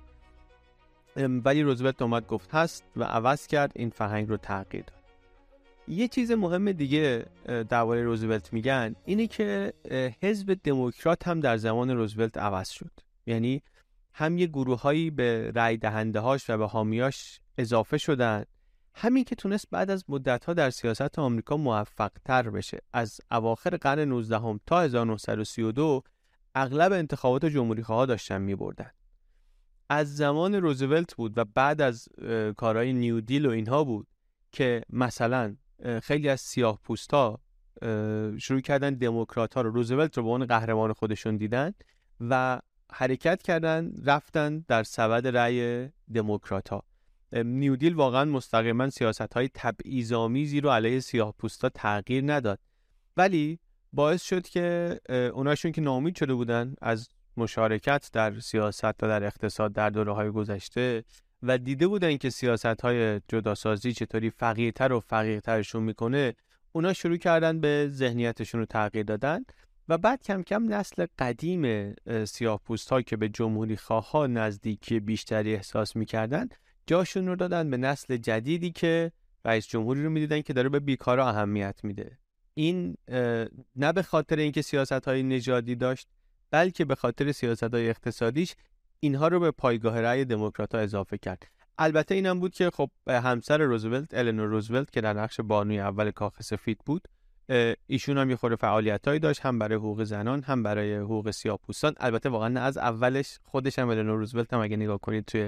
ولی روزولت اومد گفت هست و عوض کرد، این فرهنگ رو تغییر داد. یه چیز مهم دیگه درباره روزولت میگن اینه که حزب دموکرات هم در زمان روزولت عوض شد. یعنی هم یه گروهایی به رای دهنده هاش و به حامیاش اضافه شدن، همین که تونست بعد از مدت‌ها در سیاست آمریکا موفق‌تر بشه. از اواخر قرن نوزدهم تا هزار و نهصد و سی و دو اغلب انتخابات جمهوری‌خواها داشتن می‌بردن. از زمان روزولت بود و بعد از کارهای نیو دیل و اینها بود که مثلا خیلی از سیاه‌پوست‌ها شروع کردن دموکرات‌ها رو، روزولت رو به عنوان قهرمان خودشون دیدن و حرکت کردن رفتن در سبد رأی دموکرات‌ها. نیو دیل واقعا مستقیما سیاست‌های تبعیض‌آمیزی رو علیه سیاه‌پوستا تغییر نداد، ولی باعث شد که اوناشون که ناامید شده بودن از مشارکت در سیاست و در اقتصاد در دوره‌های گذشته و دیده بودن که سیاست‌های جداسازی چطوری فقیرتر و فقیرترشون میکنه، اونا شروع کردن به ذهنیتشون رو تغییر دادن و بعد کم کم نسل قدیم سیاه‌پوست‌ها که به جمهوری خواها نزدیکی بیشتری احساس میکردن جاشون رو دادن به نسل جدیدی که رئیس جمهوری رو میدیدن که داره به بیکارا اهمیت میده. این نه به خاطر اینکه سیاست‌های نژادی داشت، بلکه به خاطر سیاست‌های اقتصادیش اینها رو به پایگاه رأی دموکرات‌ها اضافه کرد. البته اینم بود که خب همسر روزولت، النور روزولت که در نقش بانوی اول کاخ سفید بود، ایشون هم یه خورده فعالیتایی داشت، هم برای حقوق زنان هم برای حقوق سیاه‌پوستان. البته واقعا نه از اولش، خودش هم النور روزولت هم اگه نگاه کنید توی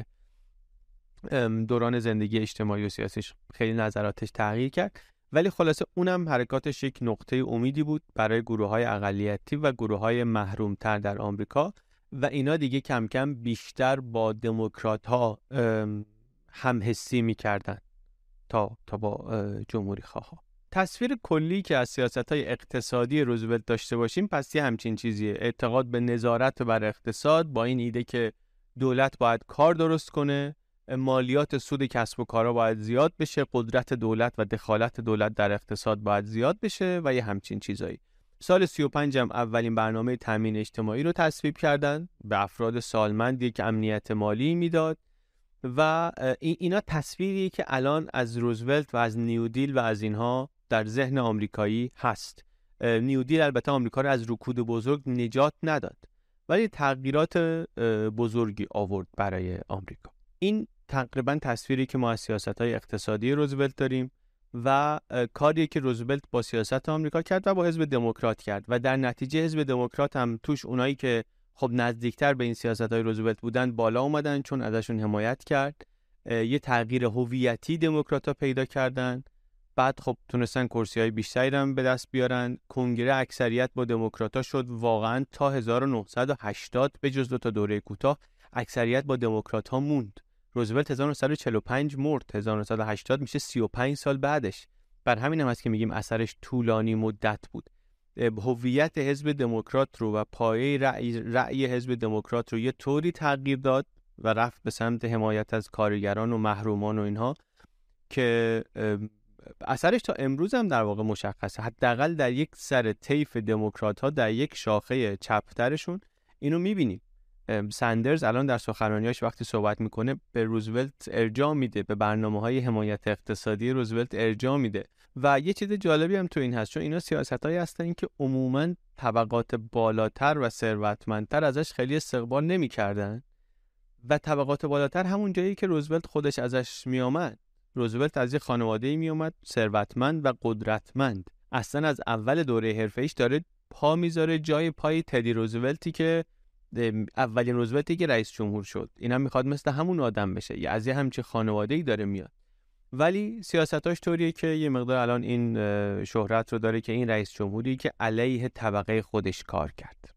دوران زندگی اجتماعی و سیاسیش خیلی نظراتش تغییر کرد، ولی خلاصه اونم حرکاتش یک نقطه امیدی بود برای گروه‌های اقلیتی و گروه‌های محروم‌تر در آمریکا و اینا دیگه کم کم بیشتر با دموکرات‌ها همحسی می‌کردن تا تا با جمهوری‌خواها. تصویر کلی که از سیاست‌های اقتصادی روزولت داشته باشیم پس یه همچین چیزیه: اعتقاد به نظارت بر اقتصاد با این ایده که دولت باید کار درست کنه، مالیات سود کسب و کارها باید زیاد بشه، قدرت دولت و دخالت دولت در اقتصاد باید زیاد بشه و یه همچین چیزایی. سال سی و پنج هم اولین برنامه تامین اجتماعی رو تصویب کردن به افراد سالمندی که امنیت مالی میداد و اینا تصویری که الان از روزولت و از نیو دیل و از اینها در ذهن آمریکایی هست. نیو دیل البته آمریکا رو از رکود بزرگ نجات نداد، ولی تغییرات بزرگی آورد برای آمریکا. این تقریبا تصویری که ما از سیاست‌های اقتصادی روزولت داریم و کاری که روزولت با سیاست آمریکا کرد و با حزب دموکرات کرد و در نتیجه حزب دموکرات هم توش اونایی که خب نزدیکتر به این سیاست‌های روزولت بودن بالا اومدن چون ازشون حمایت کرد. یه تغییر هویتی دموکرات‌ها پیدا کردن، بعد خب تونستن کرسی‌های بیشتری هم به دست بیارن. کنگره اکثریت با دموکرات‌ها شد واقعا تا هزار و نهصد و هشتاد به جز دو تا دوره کوتاه اکثریت با دموکرات‌ها موند. روزولت هزار و نهصد و چهل و پنج مرد، هزار و نهصد و هشتاد میشه سی و پنج سال بعدش. بر همین هم هست که میگیم اثرش طولانی مدت بود. هویت حزب دموکرات رو و پایه رأی, رأی حزب دموکرات رو یه طوری تغییر داد و رفت به سمت حمایت از کارگران و محرومان و اینها که اثرش تا امروز هم در واقع مشخصه. حداقل در یک سر طیف دموکرات ها، در یک شاخه چپترشون اینو میبینیم. سندرز الان در سخنرانیاش وقتی صحبت میکنه به روزولت ارجاع میده، به برنامه‌های حمایت اقتصادی روزولت ارجاع میده. و یه چیز جالبی هم تو این هست، چون اینا سیاستایی هستن که عموماً طبقات بالاتر و ثروتمندتر ازش خیلی استقبال نمیکردن و طبقات بالاتر همون جایی که روزولت خودش ازش میامد. روزولت از یه خانواده‌ای میومد ثروتمند و قدرتمند. اصلا از اول دوره حرفه‌ایش داره پا میذاره جای پای تدی روزولتی که اولین روزولتی که رئیس جمهور شد. اینم میخواد مثل همون آدم بشه، یا از یه همچین خانواده‌ای داره میاد. ولی سیاستاش طوریه که یه مقدار الان این شهرت رو داره که این رئیس جمهوری که علیه طبقه خودش کار کرد،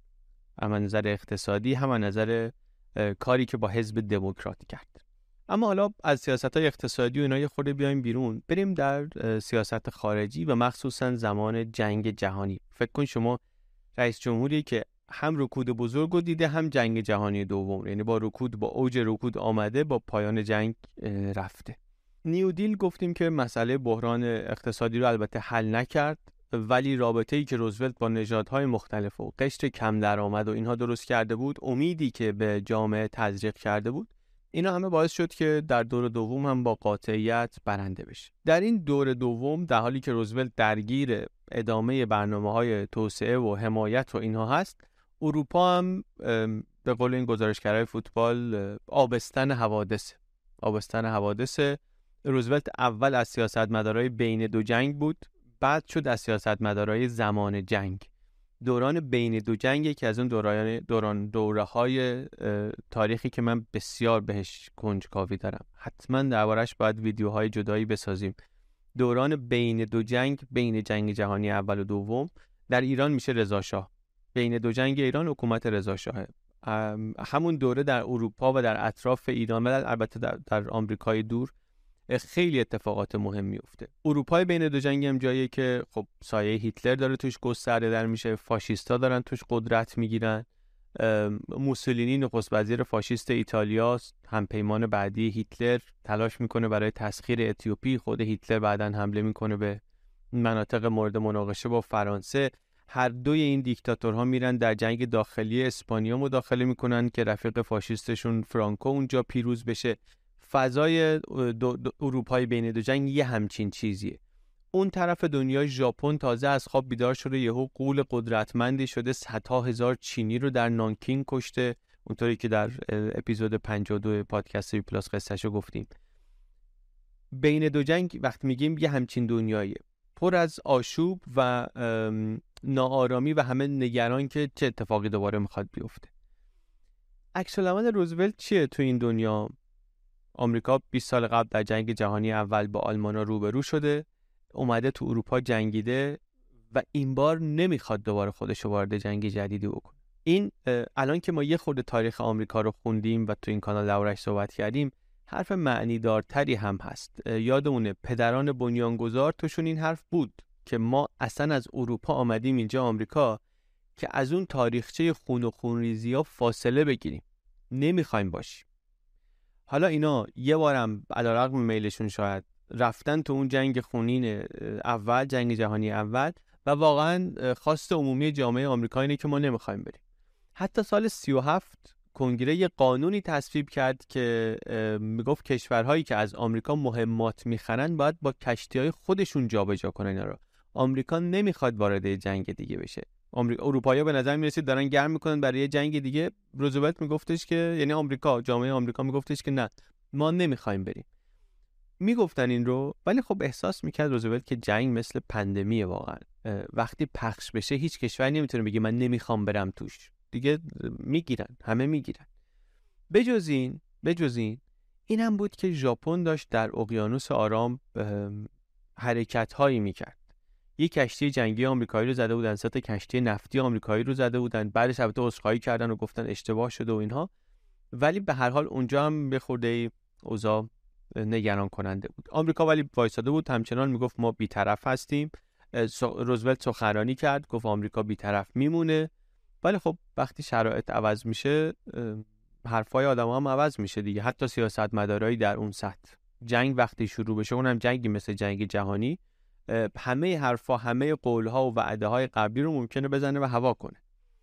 هم از نظر اقتصادی هم از نظر کاری که با حزب دموکرات کرد. اما حالا از سیاست‌های اقتصادی و اینا یه خورده بیایم بیرون، بریم در سیاست خارجی و مخصوصا زمان جنگ جهانی. فکر کن شما رئیس جمهوری که هم رکود بزرگ رو دیده، هم جنگ جهانی دوم، یعنی با رکود با اوج رکود آمده، با پایان جنگ رفته. نیو دیل گفتیم که مسئله بحران اقتصادی رو البته حل نکرد، ولی رابطه‌ای که روزولت با نژادهای مختلف و قشر کم درآمد و اینها درست کرده بود، امیدی که به جامعه تزریق کرده بود، اینا همه باعث شد که در دور دوم هم با قاطعیت برنده بشه. در این دور دوم، در حالی که روزولت درگیر ادامه برنامه‌های توسعه و حمایت و اینها هست، اروپا هم به قول این گزارشگرای فوتبال آبستن حوادث. آبستن حوادث. روزولت اول از سیاستمدارای بین دو جنگ بود، بعد شد از سیاستمدارای زمان جنگ. دوران بین دو جنگ یکی از اون دوران دوران دوره‌های تاریخی که من بسیار بهش کنجکاوی دارم. حتما دربارش باید ویدیوهای جدایی بسازیم. دوران بین دو جنگ، بین جنگ جهانی اول و دوم، در ایران میشه رضا شاه. بین دو جنگ ایران حکومت رضا شاه. همون دوره در اروپا و در اطراف ایران و البته در, در آمریکای دور خیلی اتفاقات مهم میفته. اروپای بین دو جنگ هم جاییه که خب سایه هیتلر داره توش گسترده در میشه، فاشیستا دارن توش قدرت میگیرن. موسولینی نخست وزیر فاشیست ایتالیاست، همپیمان بعدی هیتلر، تلاش میکنه برای تسخیر اتیوپی. خود هیتلر بعداً حمله میکنه به مناطق مورد مناقشه با فرانسه. هر دوی این دیکتاتورها میرن در جنگ داخلی اسپانیا مداخله میکنن که رفیق فاشیستشون فرانکو اونجا پیروز بشه. فضای اروپای بین دو جنگ یه همچین چیزیه. اون طرف دنیا ژاپن تازه از خواب بیدار شده، یهو غول قدرتمندی شده، صدها هزار چینی رو در نانکینگ کشته، اونطوری که در اپیزود پنجاه و دو پادکست وی پلاس قصه‌شو گفتیم. بین دو جنگ وقت میگیم یه همچین دنیاییه، پر از آشوب و ناآرامی و همه نگران که چه اتفاقی دوباره میخواد بیفته. عکس العمل روزولت چیه تو این دنیا؟ آمریکا بیست سال قبل در جنگ جهانی اول با آلمانا روبرو شده، اومده تو اروپا جنگیده و این بار نمیخواد دوباره خودشو وارد جنگ جدیدی بکنه. این الان که ما یه خورده تاریخ آمریکا رو خوندیم و تو این کانال دربارش صحبت کردیم، حرف معنی دارتری هم هست. یادمونه پدران بنیانگذار توشون این حرف بود که ما اصلا از اروپا آمدیم اینجا آمریکا که از اون تاریخچه خون و خونریزی‌ها فاصله بگیریم، نمیخوایم باشیم. حالا اینا یه بارم علیرغم میلشون شاید رفتن تو اون جنگ خونین اول، جنگ جهانی اول، و واقعا خواست عمومی جامعه آمریکا اینه که ما نمیخوایم بریم. حتی سال سی و هفت کنگره یه قانونی تصویب کرد که میگفت کشورهایی که از آمریکا مهمات میخرن باید با کشتیهای خودشون جابجا کنن اینا رو. آمریکا نمیخواد وارد جنگ دیگه بشه. آمریکا اروپایی‌ها به نظر میرسید دارن گرم میکنن برای یه جنگ دیگه. روزولت میگفتش که یعنی آمریکا، جامعه آمریکا میگفتش که نه، ما نمیخوایم بریم. میگفتن این رو، ولی خب احساس میکرد روزولت که جنگ مثل پندمیه واقعا. وقتی پخش بشه هیچ کشوری نمیتونه بگه من نمیخوام برم توش. دیگه میگیرن، همه میگیرن. بجز این، بجز این این هم بود که ژاپن داشت در اقیانوس آرام حرکت‌هایی میکرد. یک کشتی جنگی آمریکایی رو زده بودن، سه تا کشتی نفتی آمریکایی رو زده بودن. بعدش البته عذرخواهی کردن و گفتن اشتباه شده و اینها، ولی به هر حال اونجا هم به خورده اوضاع نگران کننده بود. آمریکا ولی وایساده بود، همچنان میگفت ما بی‌طرف هستیم. روزولت سخنرانی کرد، گفت آمریکا بی‌طرف میمونه. ولی خب وقتی شرایط عوض میشه حرفای آدم‌ها هم عوض میشه دیگه. حتی سیاستمدارایی در اون سطح، جنگ وقتی شروع بشه، اونم جنگی مثل جنگ جهانی، همه حرفا، همه قولها و وعده‌های قبلی رو ممکنه بزنه و هوا کنه.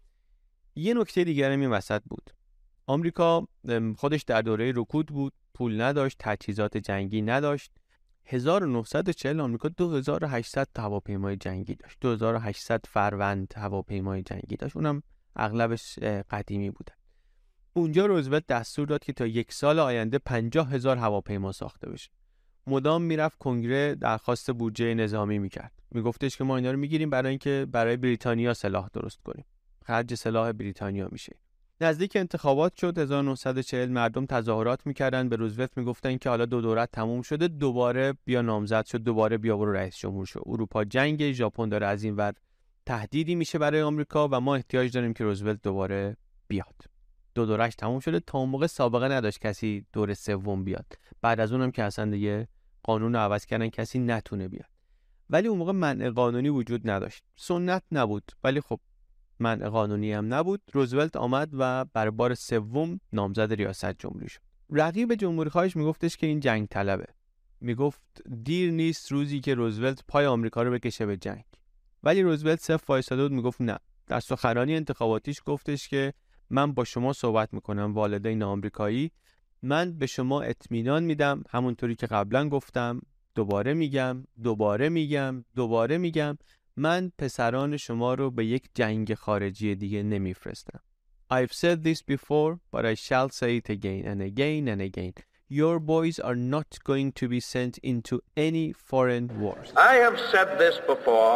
یه نکته دیگه هم این وسط بود. آمریکا خودش در دوره رکود بود، پول نداشت، تجهیزات جنگی نداشت. هزار و نهصد و چهل آمریکا دو هزار و هشتصد هواپیمای جنگی داشت. دو هزار و هشتصد فروند هواپیمای جنگی داشت. اونم اغلبش قدیمی بودن. اونجا روزولت دستور داد که تا یک سال آینده پنجاه هزار هواپیما ساخته بشه. مدام میرفت کنگره درخواست بودجه نظامی میکرد. میگفتش که ما اینا رو میگیریم برای اینکه برای بریتانیا سلاح درست کنیم. خرج سلاح بریتانیا میشه. نزدیک انتخابات شد هزار و نهصد و چهل، مردم تظاهرات میکردن، به روزولت میگفتن که حالا دو دورت تموم شده، دوباره بیا نامزد شد، دوباره بیا برو رئیس جمهور شو. اروپا جنگ، ژاپن داره از این ور تهدیدی میشه برای آمریکا و ما احتیاج داریم که روزولت دوباره بیاد. دو دورش تموم شده، تا اون موقع سابقه نداشت کسی دور سوم بیاد. بعد از اونم که اصلا دیگه قانون رو عوض کردن کسی نتونه بیاد. ولی اون موقع منع قانونی وجود نداشت. سنت نبود، ولی خب منع قانونی هم نبود. روزولت آمد و برای بار سوم نامزد ریاست جمهوری شد. رقیب جمهوری خواهش میگفتش که این جنگ طلبه. میگفت دیر نیست روزی که روزولت پای آمریکا رو بکشه به جنگ. ولی روزولت صف وایساده بود، میگفت نه. در سخنرانی انتخاباتیش گفتش که من با شما صحبت میکنم والدین آمریکایی، من به شما اطمینان میدم، همونطوری که قبلا گفتم، دوباره میگم دوباره میگم دوباره میگم من پسران شما رو به یک جنگ خارجی دیگه نمیفرستم. I've said this before, but I shall say it again and again and again. Your boys are not going to be sent into any foreign wars. I have said this before,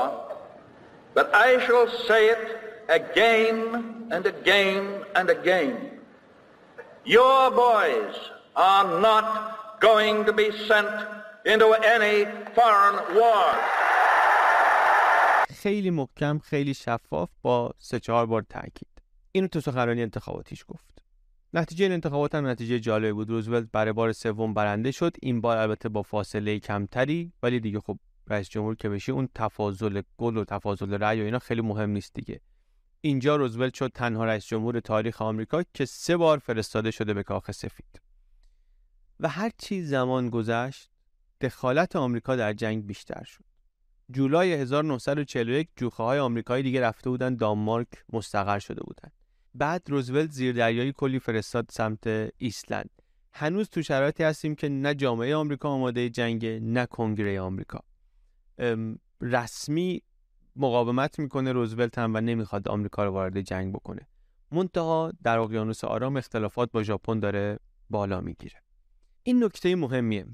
but I shall say it again and again and again. Your boys are not going to be sent into any foreign war. خیلی محکم، خیلی شفاف، با سه چهار بار تاکید. اینو تو سخنرانی انتخاباتیش گفت. نتیجه این انتخابات هم نتیجه جالبی بود. روزولت برای بار سوم برنده شد. این بار البته با فاصله کمتری، ولی دیگه خب رئیس جمهور که بشی اون تفاضل گل و تفاضل رأی و اینا خیلی مهم نیست دیگه. اینجا روزولت شد تنها رئیس جمهور تاریخ آمریکا که سه بار فرستاده شده به کاخ سفید. و هر چی زمان گذشت، دخالت آمریکا در جنگ بیشتر شد. جولای هزار و نهصد و چهل و یک جوخه‌های آمریکایی دیگه رفته بودن دانمارک، مستقر شده بودن. بعد روزولت زیردریایی کلی فرستاد سمت ایسلند. هنوز تو شرایطی هستیم که نه جامعه آمریکا آماده جنگ، نه کنگره آمریکا. رسمی مقاومت میکنه روزولت هم و نمیخواد آمریکا رو وارد جنگ بکنه. منتها در اقیانوس آرام اختلافات با ژاپن داره بالا میگیره. این نکته مهمیه.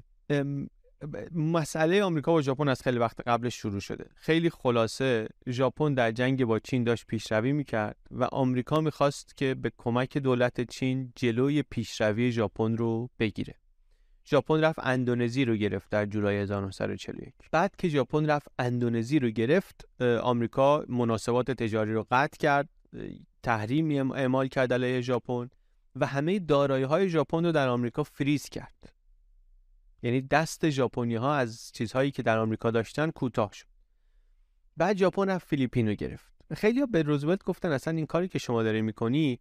مسئله آمریکا و ژاپن از خیلی وقت قبلش شروع شده. خیلی خلاصه ژاپن در جنگ با چین داشت پیشروی میکرد و آمریکا میخواست که به کمک دولت چین جلوی پیشروی ژاپن رو بگیره. ژاپن رفت اندونزی رو گرفت در جولای هزار و نهصد و چهل و یک. بعد که ژاپن رفت اندونزی رو گرفت، آمریکا مناسبات تجاری رو قطع کرد، تحریمی اعمال کرد علیه ژاپن و همه دارایی‌های ژاپن رو در آمریکا فریز کرد. یعنی دست ژاپنی‌ها از چیزهایی که در آمریکا داشتن کوتاه شد. بعد ژاپن رفت فیلیپین رو گرفت. خیلی‌ها به روزولت گفتن اصلا این کاری که شما داری می‌کنی،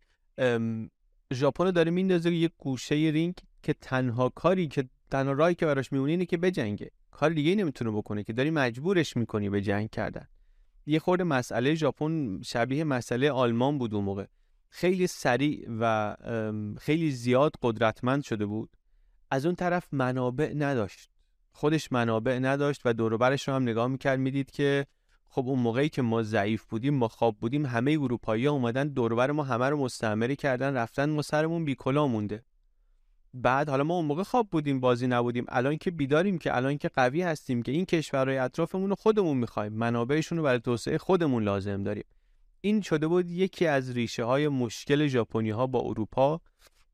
ژاپن رو داره میندازه یک گوشه رینگ که تنها کاری که تنها راهی که براش میمونه اینه که بجنگه. کار دیگه‌ای نمیتونه بکنه، که داری مجبورش می‌کنی به جنگ کردن. یه خورده مسئله ژاپن شبیه مسئله آلمان بود اون موقع. خیلی سریع و خیلی زیاد قدرتمند شده بود. از اون طرف منابع نداشت. خودش منابع نداشت و دور و برش رو هم نگاه می‌کرد، می‌دید که خب اون موقعی که ما ضعیف بودیم، ما خواب بودیم، همه اروپایی‌ها اومدن دور و بر ما همه رو مستعمره کردن، رفتن ما سرمون بی‌کلاه مونده. بعد حالا ما اون موقع خواب بودیم، بازی نبودیم، الان که بیداریم، که الان که قوی هستیم، که این کشورهای اطرافمون رو خودمون می‌خوایم، منابعشون رو برای توسعه خودمون لازم داریم. این شده بود یکی از ریشه‌های مشکل ژاپنی‌ها با اروپا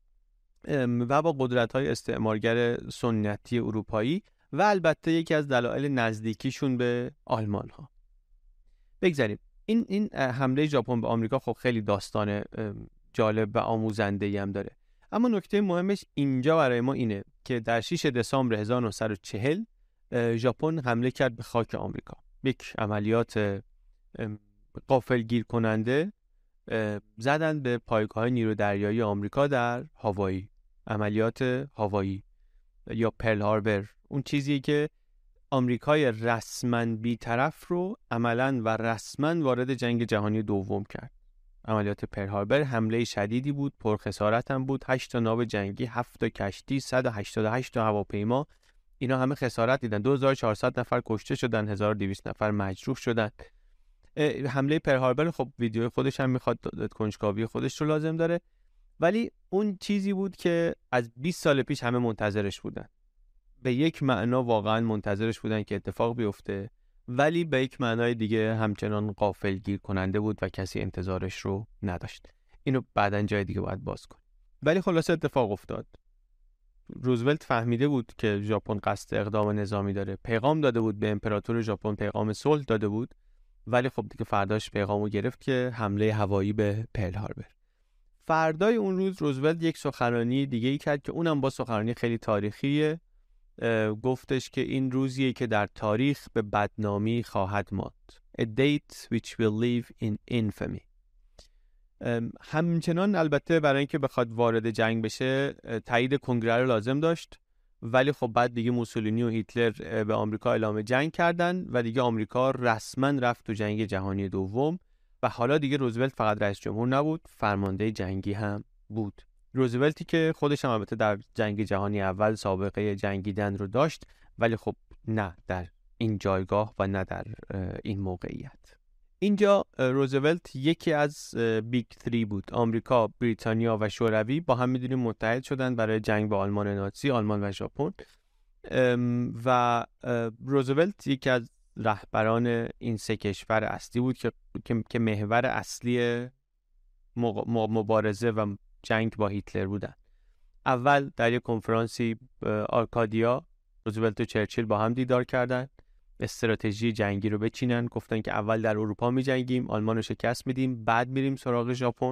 و با قدرت‌های استعمارگر سنتی اروپایی و البته یکی از دلایل نزدیکیشون به آلمان‌ها. بگذاریم این این حمله ژاپن به آمریکا خب خیلی داستان جالب و آموزنده‌ای هم داره. اما نکته مهمش اینجا برای ما اینه که در شش دسامبر هزار و نهصد و چهل ژاپن حمله کرد به خاک آمریکا. یک عملیات غافلگیر کننده زدن به پایگاه نیرو دریایی آمریکا در هاوایی، عملیات هاوایی یا پرل هاربر، اون چیزی که آمریکای رسما بی‌طرف رو عملاً و رسما وارد جنگ جهانی دوم کرد. عملیات پرل هاربر حمله شدیدی بود، پرخسارت هم بود، هشت تا ناو جنگی، هفت تا کشتی، صد و هشتاد و هشت تا هواپیما، اینا همه خسارت دیدن. دو هزار و چهارصد نفر کشته شدن، هزار و دویست نفر مجروح شدن. حمله پرل هاربر خب ویدیو خودش هم میخواد، کنجکاوی خودش رو لازم داره، ولی اون چیزی بود که از بیست سال پیش همه منتظرش بودن. به یک معنا واقعا منتظرش بودن که اتفاق بیفته، ولی به یک معنای دیگه همچنان غافلگیر کننده بود و کسی انتظارش رو نداشت. اینو بعداً جای دیگه باید باز کنیم. ولی خلاصه اتفاق افتاد. روزولت فهمیده بود که ژاپن قصد اقدام نظامی داره، پیغام داده بود به امپراتور ژاپن، پیغام صلح داده بود، ولی خب دیگه فرداش پیغامو گرفت که حمله هوایی به پرل هاربر. فردای اون روز روزولت یک سخنرانی دیگه ای کرد که اونم با سخنرانی خیلی تاریخیه. گفتش که این روزیه که در تاریخ به بدنامی خواهد ماند. A date which will live in infamy. همچنان البته برای اینکه بخواد وارد جنگ بشه تایید کنگره رو لازم داشت، ولی خب بعد دیگه موسولینی و هیتلر به آمریکا اعلام جنگ کردن و دیگه آمریکا رسما رفت تو جنگ جهانی دوم و حالا دیگه روزولت فقط رئیس جمهور نبود، فرمانده جنگی هم بود. روزولتی که خودش هم البته در جنگ جهانی اول سابقه جنگیدن رو داشت، ولی خب نه در این جایگاه و نه در این موقعیت. اینجا روزولت یکی از بیگ تری بود. آمریکا، بریتانیا و شوروی با هم می‌دونیم متحد شدن برای جنگ با آلمان نازی، آلمان و ژاپن، و روزولت یکی از رهبران این سه کشور اصلی بود که که محور اصلی مبارزه و جنگ با هیتلر بودن. اول در یک کنفرانسی آرکادیا روزولت و چرچیل با هم دیدار کردن، استراتژی جنگی رو بچینن. گفتن که اول در اروپا می جنگیم، آلمان رو شکست میدیم، بعد میریم سراغ ژاپن.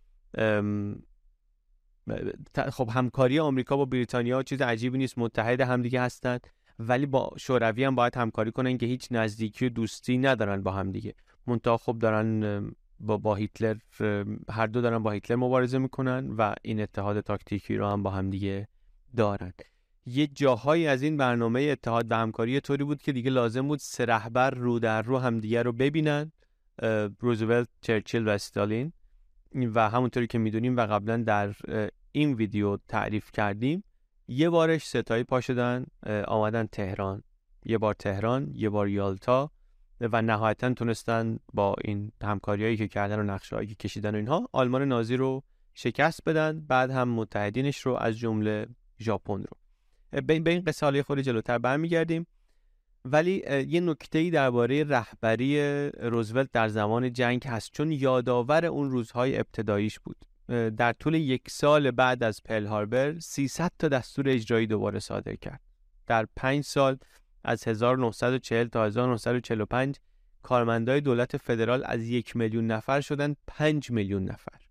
خب همکاری آمریکا با بریتانیا چیز عجیبی نیست، متحد همدیگه هستن، ولی با شوروی هم باید همکاری کنن که هیچ نزدیکی و دوستی ندارن با هم دیگه. منتها خب دارن با با هیتلر، هر دو دارن با هیتلر مبارزه میکنن و این اتحاد تاکتیکی رو هم با هم دیگه دارن. یه جاهایی از این برنامه اتحاد و همکاری طوری بود که دیگه لازم بود سه رهبر رو در رو هم دیگه رو ببینن، روزولت، چرچیل و استالین. و همونطوری که میدونیم و قبلا در این ویدیو تعریف کردیم، یه بارش ستایی پا شدن آمدن تهران، یه بار تهران، یه بار یالتا، و نهایتاً تونستن با این همکاریایی که کردن و نقشه‌هایی که کشیدن و اینها آلمان نازی رو شکست بدن، بعد هم متحدینش رو از جمله ژاپن رو. به این قصه حالا خود جلوتر برمیگردیم، ولی یه نکته‌ای درباره رهبری روزولت در زمان جنگ هست، چون یادآور اون روزهای ابتداییش بود. در طول یک سال بعد از پرل هاربر سیصد تا دستور اجرایی دوباره صادر کرد. در پنج سال از هزار و نهصد و چهل تا هزار و نهصد و چهل و پنج کارمندای دولت فدرال از یک میلیون نفر شدن پنج میلیون نفر.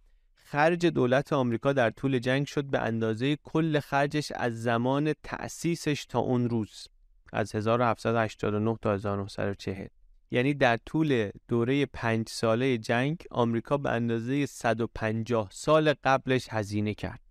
خرج دولت آمریکا در طول جنگ شد به اندازه کل خرجش از زمان تأسیسش تا اون روز، از هزار و هفتصد و هشتاد و نه تا هزار و نهصد و چهل. یعنی در طول دوره پنج ساله جنگ آمریکا به اندازه صد و پنجاه سال قبلش هزینه کرد.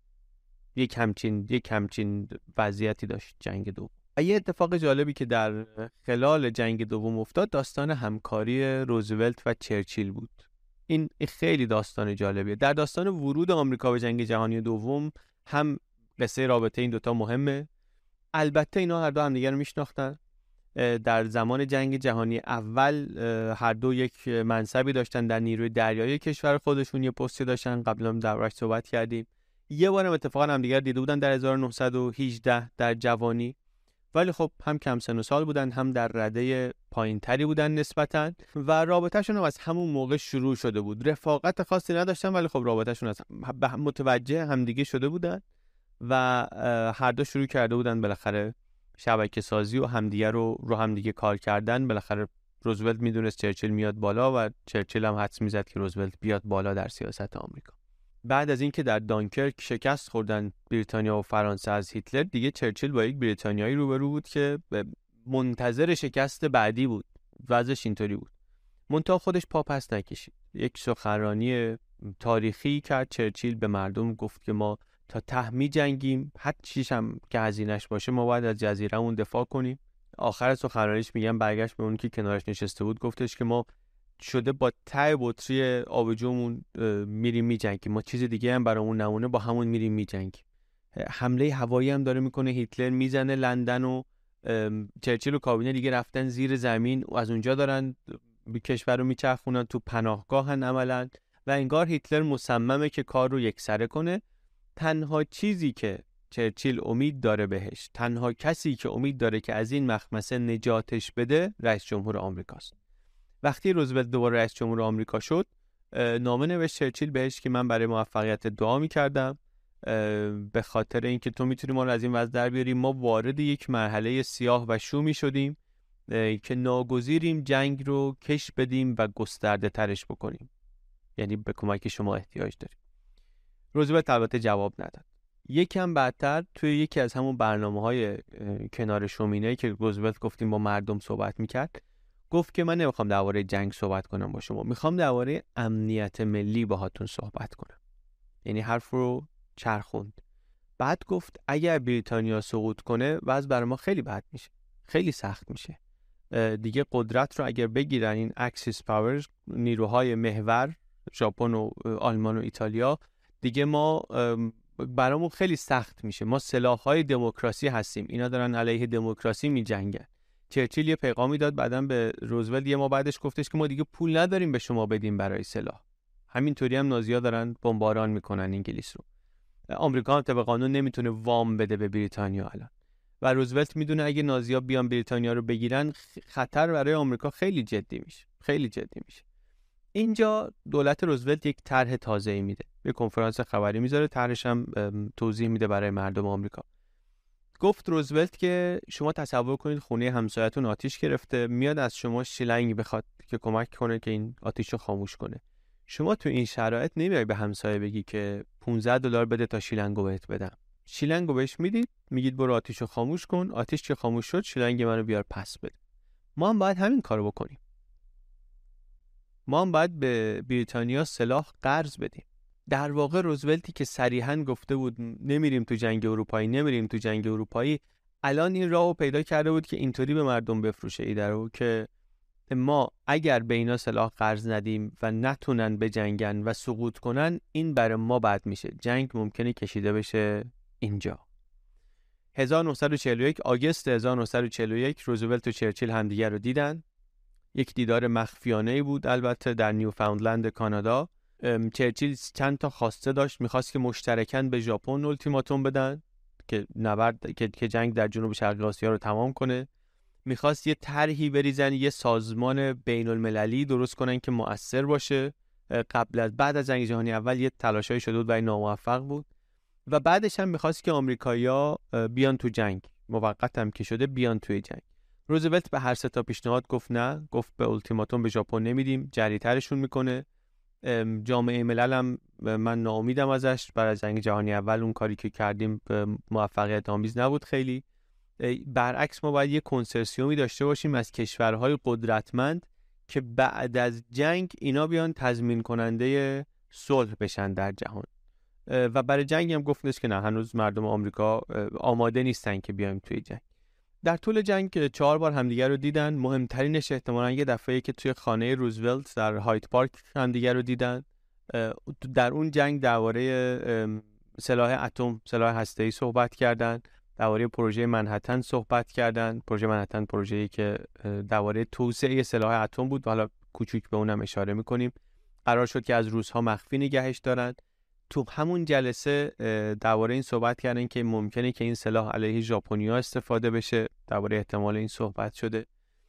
یک همچین یک همچین وضعیتی داشت جنگ دوم. یه اتفاق جالبی که در خلال جنگ دوم افتاد داستان همکاری روزولت و چرچیل بود. این خیلی داستان جالبیه. در داستان ورود آمریکا به جنگ جهانی دوم هم قصه رابطه این دوتا مهمه. البته اینا هر دو هم دیگر رو میشناختن. در زمان جنگ جهانی اول هر دو یک منصبی داشتن در نیروی دریایی کشور خودشون، یه پستی داشتن، قبلا دربارش صحبت کردیم. یه بارم اتفاقا هم دیگر دیده بودن در هزار و نهصد و هجده در جوانی، ولی خب هم کم سن و سال بودن، هم در رده پایینتری بودن نسبتاً، و رابطه‌شون هم از همون موقع شروع شده بود. رفاقت خاصی نداشتن، ولی خب رابطه‌شون از متوجه همدیگه شده بودن و هر دو شروع کرده بودن بالاخره شبکه سازی و همدیگه رو رو همدیگه کار کردن. بالاخره روزولت میدونست چرچیل میاد بالا و چرچیل هم حدس میزد که روزولت بیاد بالا در سیاست آمریکا. بعد از اینکه در دانکرک شکست خوردن بریتانیا و فرانسه از هیتلر، دیگه چرچیل با یک بریتانیایی روبرو بود که منتظر شکست بعدی بود، وضعش اینطوری بود. منتها خودش پا پس نکشید. یک سخنرانی تاریخی کرد چرچیل، به مردم گفت که ما تا ته می جنگیم، هر چیش هم که هزینه‌اش باشه ما باید از جزیره‌مون دفاع کنیم. آخر سخنرانیش میگم برگشت به اون که کنارش نشسته بود گفتش که ما شده با ته بطری آبجومون میریم میجنگیم، ما چیز دیگه هم برامون نمونه، با همون میریم میجنگیم. حمله هوایی هم داره میکنه، هیتلر میزنه لندن و چرچیل و کابینه دیگه رفتن زیر زمین و از اونجا دارن کشور رو میچرخونن، تو پناهگاهن عملاً، و انگار هیتلر مصممه که کار رو یکسره کنه. تنها چیزی که چرچیل امید داره بهش، تنها کسی که امید داره که از این مخمسه نجاتش بده، رئیس جمهور آمریکاست. وقتی روزولت دوباره رئیس جمهور آمریکا شد، نامه نوشت چرچیل بهش که من برای موفقیت دعا می‌کردم، به خاطر اینکه تو میتونی ما رو از این وضع در بیاری. ما وارد یک مرحله سیاه و شومی شدیم که ناگزیریم جنگ رو کش بدیم و گسترده ترش بکنیم، یعنی به کمک شما احتیاج داریم. روزولت البته جواب نداد. یکم بعدتر توی یکی از همون برنامه‌های کنار شومینه‌ای که روزولت گفتیم با مردم صحبت میکرد، گفت که من نمیخوام درباره جنگ صحبت کنم با شما، میخوام درباره امنیت ملی باهاتون صحبت کنم. یعنی حرف رو چرخوند. بعد گفت اگر بریتانیا سقوط کنه وضع برای ما خیلی بد میشه، خیلی سخت میشه. دیگه قدرت رو اگر بگیرن این اکسیس پاورز، نیروهای محور، ژاپن و آلمان و ایتالیا، دیگه ما برامون خیلی سخت میشه. ما سلاح‌های دموکراسی هستیم، اینا دارن علیه دموکراسی میجنگن. چرچیل یه پیغامی داد بعداً به روزولت، یه ما بعدش گفتش که ما دیگه پول نداریم به شما بدیم برای سلاح. همینطوری هم نازی‌ها دارن بمباران میکنن انگلیس رو. آمریکا هم طبق قانون نمیتونه وام بده به بریتانیا الان. و روزولت میدونه اگه نازی‌ها بیان بریتانیا رو بگیرن، خطر برای آمریکا خیلی جدی میشه، خیلی جدی میشه. اینجا دولت روزولت یک طرح تازه‌ای میده، یه کنفرانس خبری میذاره، طرحش هم توضیح میده برای مردم آمریکا. گفت روزولت که شما تصور کنید خونه همسایتون آتیش گرفته، میاد از شما شیلنگ بخواد که کمک کنه که این آتیش رو خاموش کنه. شما تو این شرایط نمیای به همسایه بگی که پانزده دلار بده تا شیلنگو بهت بدم. شیلنگو بهش میدید، میگید برو آتیشو خاموش کن، آتیش که خاموش شد شیلنگ منو بیار پس بده. ما هم باید همین کارو بکنیم. ما هم باید به بریتانیا سلاح قرض بدیم. در واقع روزولتی که صریحاً گفته بود نمیریم تو جنگ اروپایی، نمیریم تو جنگ اروپایی، الان این راهو پیدا کرده بود که اینطوری به مردم بفروشه ایده رو که ما اگر به اینا سلاح قرض ندیم و نتونن بجنگن و سقوط کنن، این برای ما بد میشه، جنگ ممکنه کشیده بشه اینجا. هزار و نهصد و چهل و یک آگوست هزار و نهصد و چهل و یک روزولت و چرچیل همدیگر رو دیدن. یک دیدار مخفیانه‌ای بود البته در نیوفاندلند کانادا. چرچیل چند تا خواسته داشت، میخواست که مشترکاً به ژاپن التیماتوم بدن که نبرد که, که جنگ در جنوب شرقی آسیا رو تمام کنه. میخواست یه طرحی بریزن، یه سازمان بین المللی درست کنن که مؤثر باشه. قبل از بعد از جنگ جهانی اول یه تلاشای شده بود ولی ناموفق بود. و بعدش هم میخواست که آمریکایی‌ها بیان تو جنگ، موقت هم که شده بیان توی جنگ. روزولت به هر سه تا پیشنهاد گفت نه، گفت به التیماتوم به ژاپن نمیدیم، جری‌ترشون میکنه. جامعه ملل هم من ناامیدم ازش، بعد از جنگ جهانی اول اون کاری که کردیم موفقیت آمیز نبود خیلی. برعکس ما باید یه کنسرسیومی داشته باشیم از کشورهای قدرتمند که بعد از جنگ اینا بیان تضمین کننده صلح بشن در جهان. و برای جنگ هم گفتنش که نه، هنوز مردم آمریکا آماده نیستن که بیایم توی جنگ. در طول جنگ چهار بار همدیگر رو دیدن. مهمترینش احتمالاً یه دفعه‌ای که توی خانه روزولت در هایت پارک همدیگر رو دیدن. در اون جنگ درباره سلاح اتم، سلاح هسته‌ای صحبت کردن، درباره پروژه منهتن صحبت کردن. پروژه منهتن پروژه‌ای که درباره توسعه سلاح اتم بود و حالا کوچیک به اونم اشاره می‌کنیم. قرار شد که از روس‌ها مخفی نگهش دارن. تو همون جلسه درباره این صحبت کردن که ممکنه که این سلاح علیه ژاپنی‌ها استفاده بشه، درباره احتمال این صحبت شده.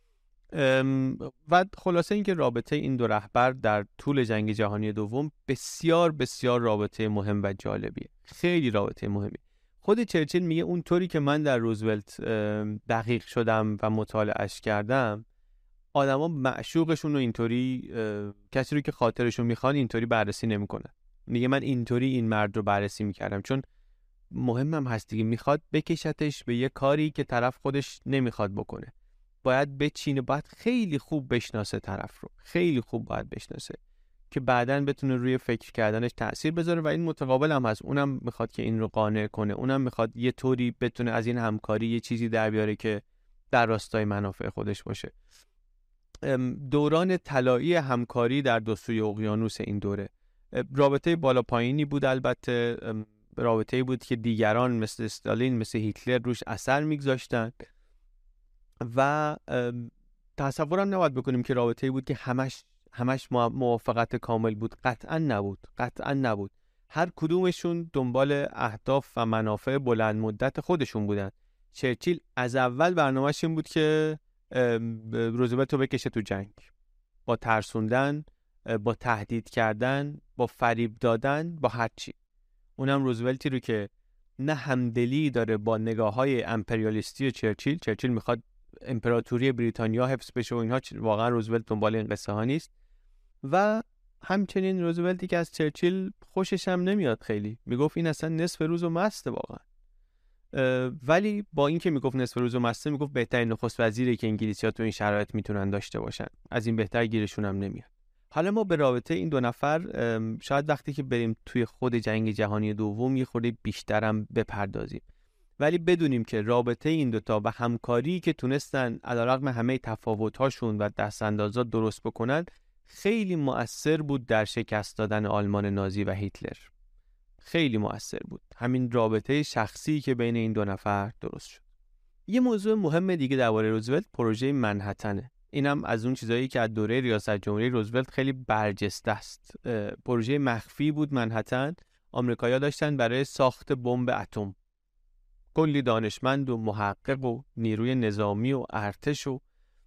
و خلاصه اینکه رابطه این دو رهبر در طول جنگ جهانی دوم بسیار بسیار رابطه مهم و جالبیه، خیلی رابطه مهمی. خود چرچیل میگه اونطوری که من در روزولت دقیق شدم و مطالعهش کردم، آدما معشوقشون رو اینطوری، کسی رو که خاطرشون میخوان اینطوری بررسی نمیکنن. میگه من اینطوری این مرد رو بررسی میکردم، چون مهمم هست دیگه، میخواد بکشتش به یه کاری که طرف خودش نمیخواد بکنه. باید بچینه، باید خیلی خوب بشناسه طرف رو، خیلی خوب باید بشناسه که بعداً بتونه روی فکر کردنش تأثیر بذاره. و این متقابل هم هست، اونم میخواد که این رو قانع کنه، اونم میخواد یه طوری بتونه از این همکاری یه چیزی در بیاره که در راستای منافع خودش باشه. دوران طلایی همکاری در دو سوی اقیانوس این دوره رابطه بالا پایینی بود، البته رابطه‌ای بود که دیگران مثل استالین مثل هیتلر روش اثر میگذاشتن و تصورم نباید بکنیم که رابطه‌ای بود که همش همش موافقت کامل بود. قطعا نبود، قطعا نبود. هر کدومشون دنبال اهداف و منافع بلند مدت خودشون بودن. چرچیل از اول برنامه‌اش این بود که روزولت رو بکشه تو جنگ، با ترسوندن، با تهدید کردن، با فریب دادن، با هر چی. اونم روزولتی رو که نه همدلی داره با نگاه‌های امپریالیستی چرچیل. چرچیل میخواد امپراتوری بریتانیا حفظ بشه و اینها، واقعا روزولت دنبال این قصه ها نیست. و همچنین روزولتی که از چرچیل خوشش هم نمیاد خیلی، میگفت این اصلا نصف روز و مسته واقعا. ولی با این که میگفت نصف روز و مسته، میگفت بهترین نخست وزیری که انگلیسی‌ها تو این شرایط میتونن داشته باشن، از این بهتر گیرشون هم نمیاد. حالا ما به رابطه این دو نفر شاید وقتی که بریم توی خود جنگ جهانی دوم یه خورده بیشترم بپردازیم، ولی بدونیم که رابطه این دوتا و همکاری که تونستن علیرغم همه تفاوت‌هاشون و دستاندازات درست بکنن خیلی مؤثر بود در شکست دادن آلمان نازی و هیتلر. خیلی مؤثر بود همین رابطه شخصی که بین این دو نفر درست شد. یه موضوع مهم دیگه درباره روزولت پروژه منهتنه. اینم از اون چیزایی که از دوره ریاست جمهوری روزولت خیلی برجسته است. پروژه مخفی بود منهتن. آمریکایی‌ها داشتن برای ساخت بمب اتم کلی دانشمند و محقق و نیروی نظامی و ارتش و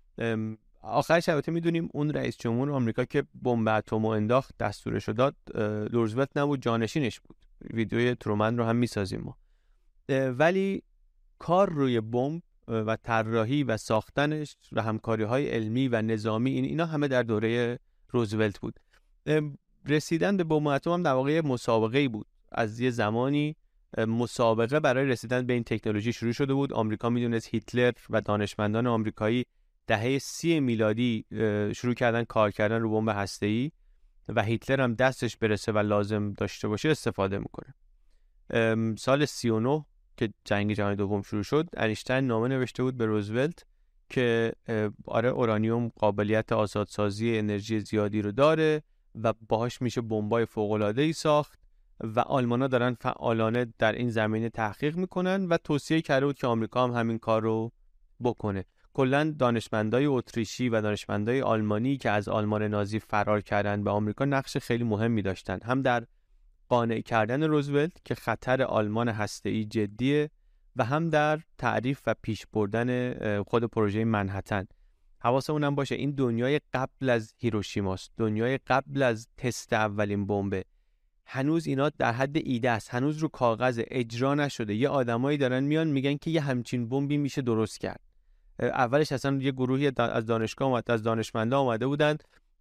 آخرش البته میدونیم اون رئیس جمهور آمریکا که بمب اتم انداخت دستورش رو داد روزولت نبود، جانشینش بود. ویدیوی ترومن رو هم میسازیم ما. ولی کار روی بمب و طراحی و ساختنش و همکاری‌های علمی و نظامی این اینا همه در دوره روزولت بود. رسیدن به بمب اتم هم در واقع مسابقه‌ای بود. از یه زمانی مسابقه برای رسیدن به این تکنولوژی شروع شده بود. آمریکا میدونست هیتلر و دانشمندان آمریکایی دهه سی میلادی شروع کردن کار کردن رو بمب هسته‌ای و هیتلر هم دستش برسه و لازم داشته باشه استفاده میکنه. سال سی و نه که جنگ جهانی دوم شروع شد، انیشتین نامه نوشته بود به روزولت که آره اورانیوم قابلیت آزادسازی انرژی زیادی رو داره و باهاش میشه بمبای فوق‌العاده‌ای ساخت و آلمان‌ها دارن فعالانه در این زمینه تحقیق میکنن و توصیه کرده بود که آمریکا هم همین کار رو بکنه. کلاً دانشمندای اتریشی و دانشمندای آلمانی که از آلمان نازی فرار کردن به آمریکا نقش خیلی مهمی داشتن، هم در قانع کردن روزولت که خطر آلمان هسته‌ای جدیه و هم در تعریف و پیش بردن خود پروژه منهتن. حواسمون هم باشه این دنیای قبل از هیروشیماست، دنیای قبل از تست اولین بمب. هنوز اینا در حد ایده است، هنوز رو کاغذ، اجرا نشده. یه آدمایی دارن میان میگن که یه همچین بمبی میشه درست کرد. اولش اصلا یه گروهی از دانشگاه اومد، از دانشمندا اومده بودن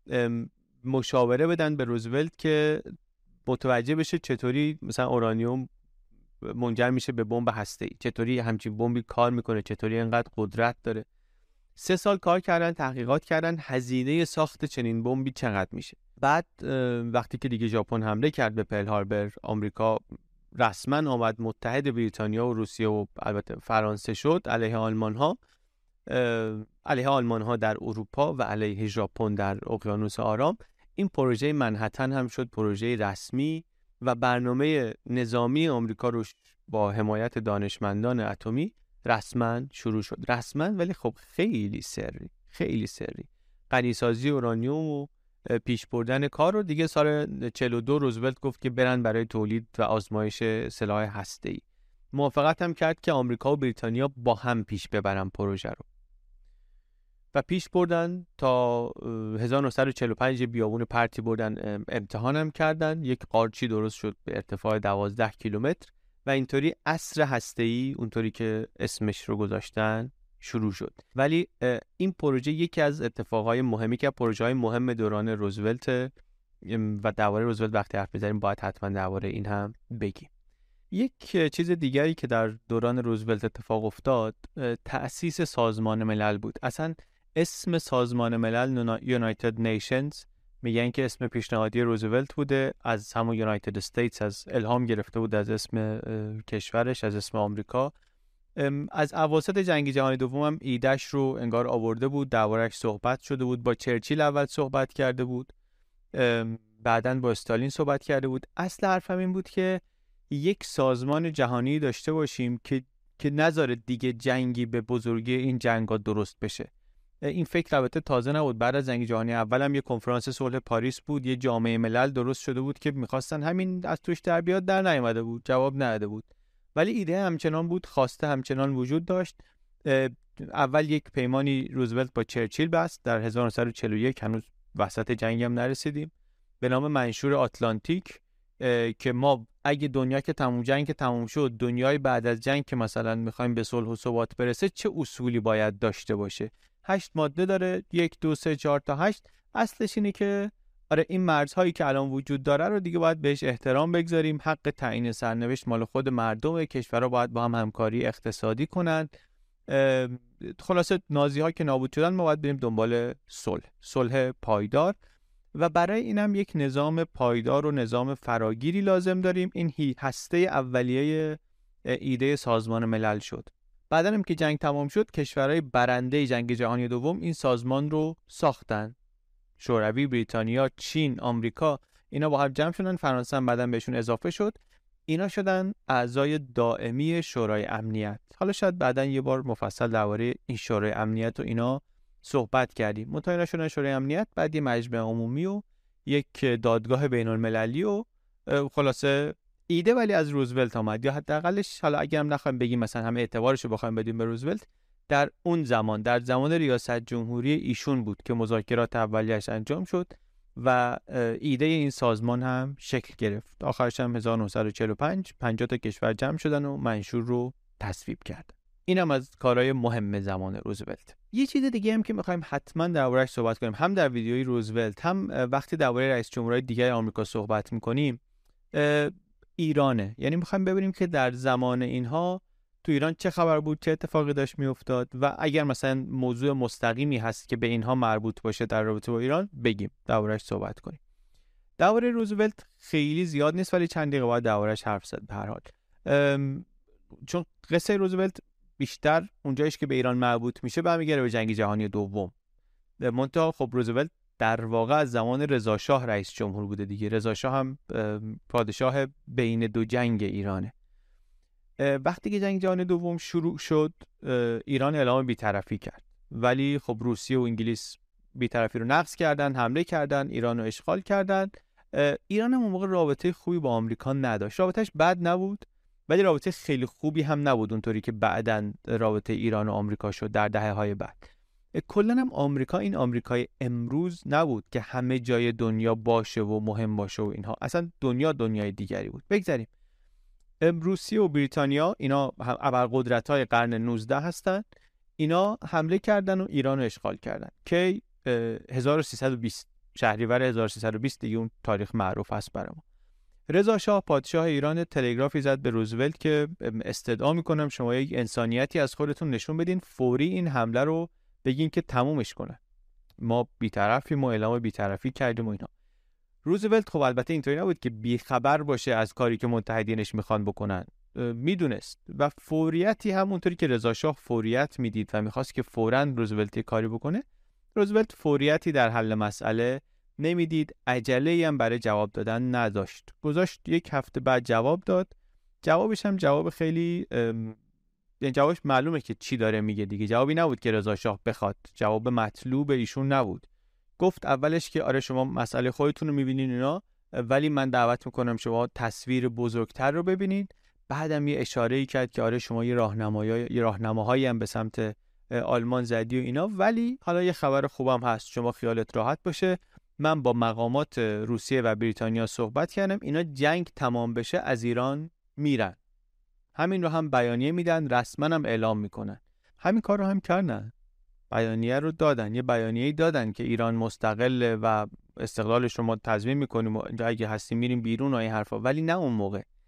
مشاوره بدن به روزولت که متوجه بشه چطوری مثلا اورانیوم منجر میشه به بمب هسته‌ای، چطوری همچین بمبی کار میکنه، چطوری اینقدر قدرت داره. سه سال کار کردن، تحقیقات کردن هزینه ساخت چنین بمبی چقدر میشه. بعد وقتی که دیگه ژاپن حمله کرد به پرل هاربر، آمریکا رسما آمد متحد بریتانیا و روسیه و البته فرانسه شد علیه آلمان ها، علیه آلمان ها در اروپا و علیه ژاپن در اقیانوس آرام. این پروژه منهتن هم شد پروژه رسمی و برنامه نظامی آمریکا روش با حمایت دانشمندان اتمی رسما شروع شد. رسما ولی خب خیلی سری، خیلی سری. غنیسازی اورانیوم و پیش بردن کار رو دیگه سال چهل و دو روزولت گفت که برن برای تولید و آزمایش سلاح هسته‌ای. موافقت هم کرد که آمریکا و بریتانیا با هم پیش ببرن پروژه رو و پیش بردن تا هزار و نهصد و چهل و پنج بیابون پرتی بردن، امتحانم کردن. یک قارچی درست شد به ارتفاع دوازده کیلومتر و اینطوری عصر هسته‌ای اونطوری که اسمش رو گذاشتن شروع شد. ولی این پروژه یکی از اتفاقهای مهمی که پروژه‌های مهم دوران روزولت و درباره روزولت وقتی حرف می‌زنیم باید حتما درباره این هم بگیم. یک چیز دیگری که در دوران روزولت اتفاق افتاد تأسیس سازمان ملل بود. اصلا اسم سازمان ملل یونایتد نیشنز میگن که اسم پیشنهادی روزولت بوده، از همون یونایتد استیتس از الهام گرفته بود از اسم کشورش، از اسم آمریکا. از اواسط جنگ جهانی دوم هم ایدهش رو انگار آورده بود، درباره‌اش صحبت شده بود، با چرچیل اول صحبت کرده بود، بعداً با استالین صحبت کرده بود. اصل حرفم این بود که یک سازمان جهانی داشته باشیم که که نذاره دیگه جنگی به بزرگی این جنگا درست بشه. این فکر البته تازه نبود، بعد از جنگ جهانی اول هم یه کنفرانس صلح پاریس بود، یه جامعه ملل درست شده بود که می‌خواستن همین از توش در بیاد، در نیامده بود، جواب نداده بود. ولی ایده همچنان بود، خواسته همچنان وجود داشت. اول یک پیمانی روزولت با چرچیل بست در هزار و نهصد و چهل و یک، هنوز وسط جنگ هم نرسیدیم، به نام منشور آتلانتیک که ما اگه دنیا که تموم جنگ که تموم شد، دنیای بعد از جنگ که مثلا میخوایم به صلح و ثبات برسه چه اصولی باید داشته باشه. هشت ماده داره، یک دو سه چهار تا هشت. اصلش اینه که آره این مرزهایی که الان وجود داره رو دیگه باید بهش احترام بگذاریم، حق تعیین سرنوشت مال خود مردم، کشورها باید با هم همکاری اقتصادی کنن. خلاصه نازی ها که نابود شدن ما باید بریم دنبال صلح، صلح پایدار، و برای اینم یک نظام پایدار و نظام فراگیری لازم داریم. این هسته اولیه ایده سازمان ملل شد. بعداً هم که جنگ تمام شد، کشورهای برنده جنگ جهانی دوم این سازمان رو ساختن. شوروی، بریتانیا، چین، آمریکا، اینا با هم جمع شدن. فرانسه هم بعداً بهشون اضافه شد. اینا شدن اعضای دائمی شورای امنیت. حالا شاید بعداً یه بار مفصل درباره این شورای امنیت و اینا صحبت کردیم. متعین شدن شورای امنیت، بعد یه مجمع عمومی و یک دادگاه بین المللی و خلاصه ایده ولی از روزولت آمد، یا حداقلش حالا اگه هم نخوایم بگیم مثلا همه اعتبارشو بخوایم بدیم به روزولت، در اون زمان در زمان ریاست جمهوری ایشون بود که مذاکرات اولیه‌اش انجام شد و ایده این سازمان هم شکل گرفت. آخرش هم هزار و نهصد و چهل و پنج پنجاه تا کشور جمع شدن و منشور رو تصویب کردن. اینم از کارهای مهم زمان روزولت. یه چیز دیگه هم که می‌خوایم حتما درباره‌اش صحبت کنیم، هم در ویدیوی روزولت هم وقتی درباره رئیس جمهورهای دیگه آمریکا صحبت می‌کنیم، ایرانه. یعنی می‌خوایم ببینیم که در زمان اینها تو ایران چه خبر بود، چه اتفاقی داشت میافتاد، و اگر مثلا موضوع مستقیمی هست که به اینها مربوط باشه در رابطه با ایران بگیم، درباره‌اش صحبت کنیم. درباره روزولت خیلی زیاد نیست ولی چند دقیقه بعد درباره‌اش حرف زد. به هر حال چون قصه روزولت بیشتر اونجایش که به ایران مربوط میشه برمیگره به جنگ جهانی دوم. منتها خب روزولت در واقع از زمان رضا شاه رئیس جمهور بوده دیگه. رضا شاه هم پادشاه بین دو جنگ ایرانه. وقتی که جنگ جهانی دوم شروع شد، ایران اعلام بی‌طرفی کرد، ولی خب روسیه و انگلیس بی‌طرفی رو نقض کردن، حمله کردن، ایران رو اشغال کردن. ایران هم اون موقع رابطه خوبی با آمریکا نداشت. رابطهش بد نبود ولی رابطه خیلی خوبی هم نبود اونطوری که بعداً رابطه ایران و آمریکا شد در دهه‌های بعد. کلاً هم آمریکا این آمریکای امروز نبود که همه جای دنیا باشه و مهم باشه و اینها. اصلا دنیا دنیای دیگری بود. بگذاریم روسیه و بریتانیا اینا ابرقدرت‌های قرن نوزده هستن. اینا حمله کردن و ایران رو اشغال کردن که هزار و سیصد و بیست شهریور هزار و سیصد و بیست دیگه اون تاریخ معروف است برای ما. رضا شاه پادشاه ایران تلگرافی زد به روزولت که استدعا میکنم شما یک انسانیتی از خودتون نشون بدین، فوری این حمله رو بگین که تمومش کنه. ما بی‌طرفیم، ما اعلام بی‌طرفی کردیم و اینا. روزولت خب البته اینطوری نبود که بیخبر باشه از کاری که متحدینش میخوان بکنن، میدونست و فوریتی همونطوری که رضا شاه فوریت میدید و میخواست که فوراً روزولت کاری بکنه، روزولت فوریتی در حل مسئله نمیدید، عجله‌ای هم برای جواب دادن نداشت. گذاشت یک هفته بعد جواب داد. جوابش هم جواب خیلی یعنی جوابش معلومه که چی داره میگه دیگه. جوابی نبود که رضا شاه بخواد، جواب مطلوب ایشون نبود. گفت اولش که آره شما مسئله خودتون رو میبینین اینا، ولی من دعوت میکنم شما تصویر بزرگتر رو ببینید. بعدم یه اشاره‌ای کرد که آره شما یه راهنمایی یه راهنماهایی هم به سمت آلمان زدی و اینا، ولی حالا یه خبر خوبم هست، شما خیالت راحت باشه، من با مقامات روسیه و بریتانیا صحبت کردم، اینا جنگ تمام بشه از ایران میرن. همین رو هم بیانیه میدن، رسما هم اعلام میکنن. همین کار رو هم کردن، بیانیه رو دادن، یه بیانیه‌ای دادن که ایران مستقله و استقلالش رو ما تضمین میکنیم و اگه هستیم میریم بیرون و این حرفا، ولی نه اون موقع.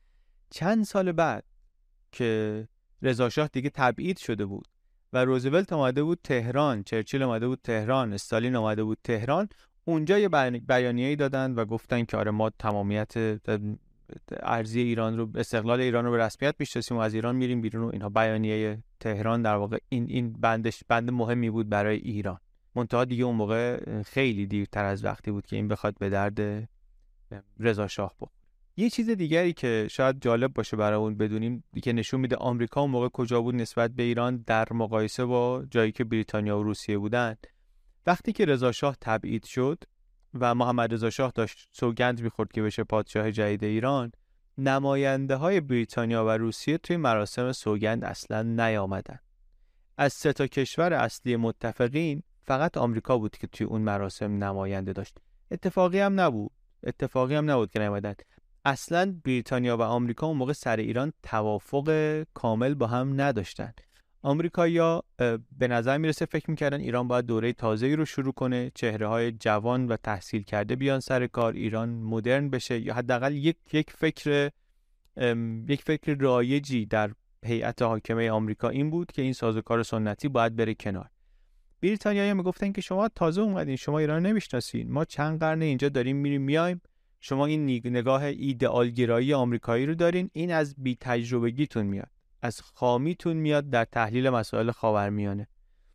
چند سال بعد که رضا شاه دیگه تبعید شده بود و روزولت اومده بود تهران، چرچیل اومده بود تهران، استالین اومده بود تهران، اونجا یه بیانیه‌ای دادن و گفتن که آره ما تمامیت ارضی ایران رو، استقلال ایران رو به رسمیت میشناسیم و از ایران میریم بیرون و اینها. بیانیه تهران در واقع این این بندش بند مهمی بود برای ایران. منتها دیگه اون موقع خیلی دیرتر از وقتی بود که این بخواد به درد رضا شاه بخوره. یه چیز دیگری که شاید جالب باشه برای اون بدونیم که نشون میده آمریکا اون موقع کجا بود نسبت به ایران در مقایسه با جایی که بریتانیا و روسیه بودن. وقتی که رضا شاه تبعید شد و محمد رضا شاه داشت سوگند می‌خورد که بشه پادشاه جدید ایران، نماینده های بریتانیا و روسیه توی مراسم سوگند اصلا نیامدن. از سه تا کشور اصلی متفقین فقط آمریکا بود که توی اون مراسم نماینده داشت. اتفاقی هم نبود. اتفاقی هم نبود که نیامدن. اصلا بریتانیا و آمریکا اون موقع سر ایران توافق کامل با هم نداشتن. آمریکایی‌ها به نظر میرسه فکر میکردن ایران باید دوره تازه‌ای رو شروع کنه، چهره‌های جوان و تحصیل کرده بیان سر کار، ایران مدرن بشه، یا حداقل یک یک فکر یک فکر رایجی در هیئت حاکمه آمریکا این بود که این سازوکار سنتی باید بره کنار. بریتانیایی‌ها میگفتن که شما تازه اومدین، شما ایران نمیشناسین، ما چند قرن اینجا داریم میریم میایم، شما این نگاه ایدئالگرایی آمریکایی رو دارین، این از بی تجربگیتون میاد، از خامیتون میاد در تحلیل مسائل خاورمیانه.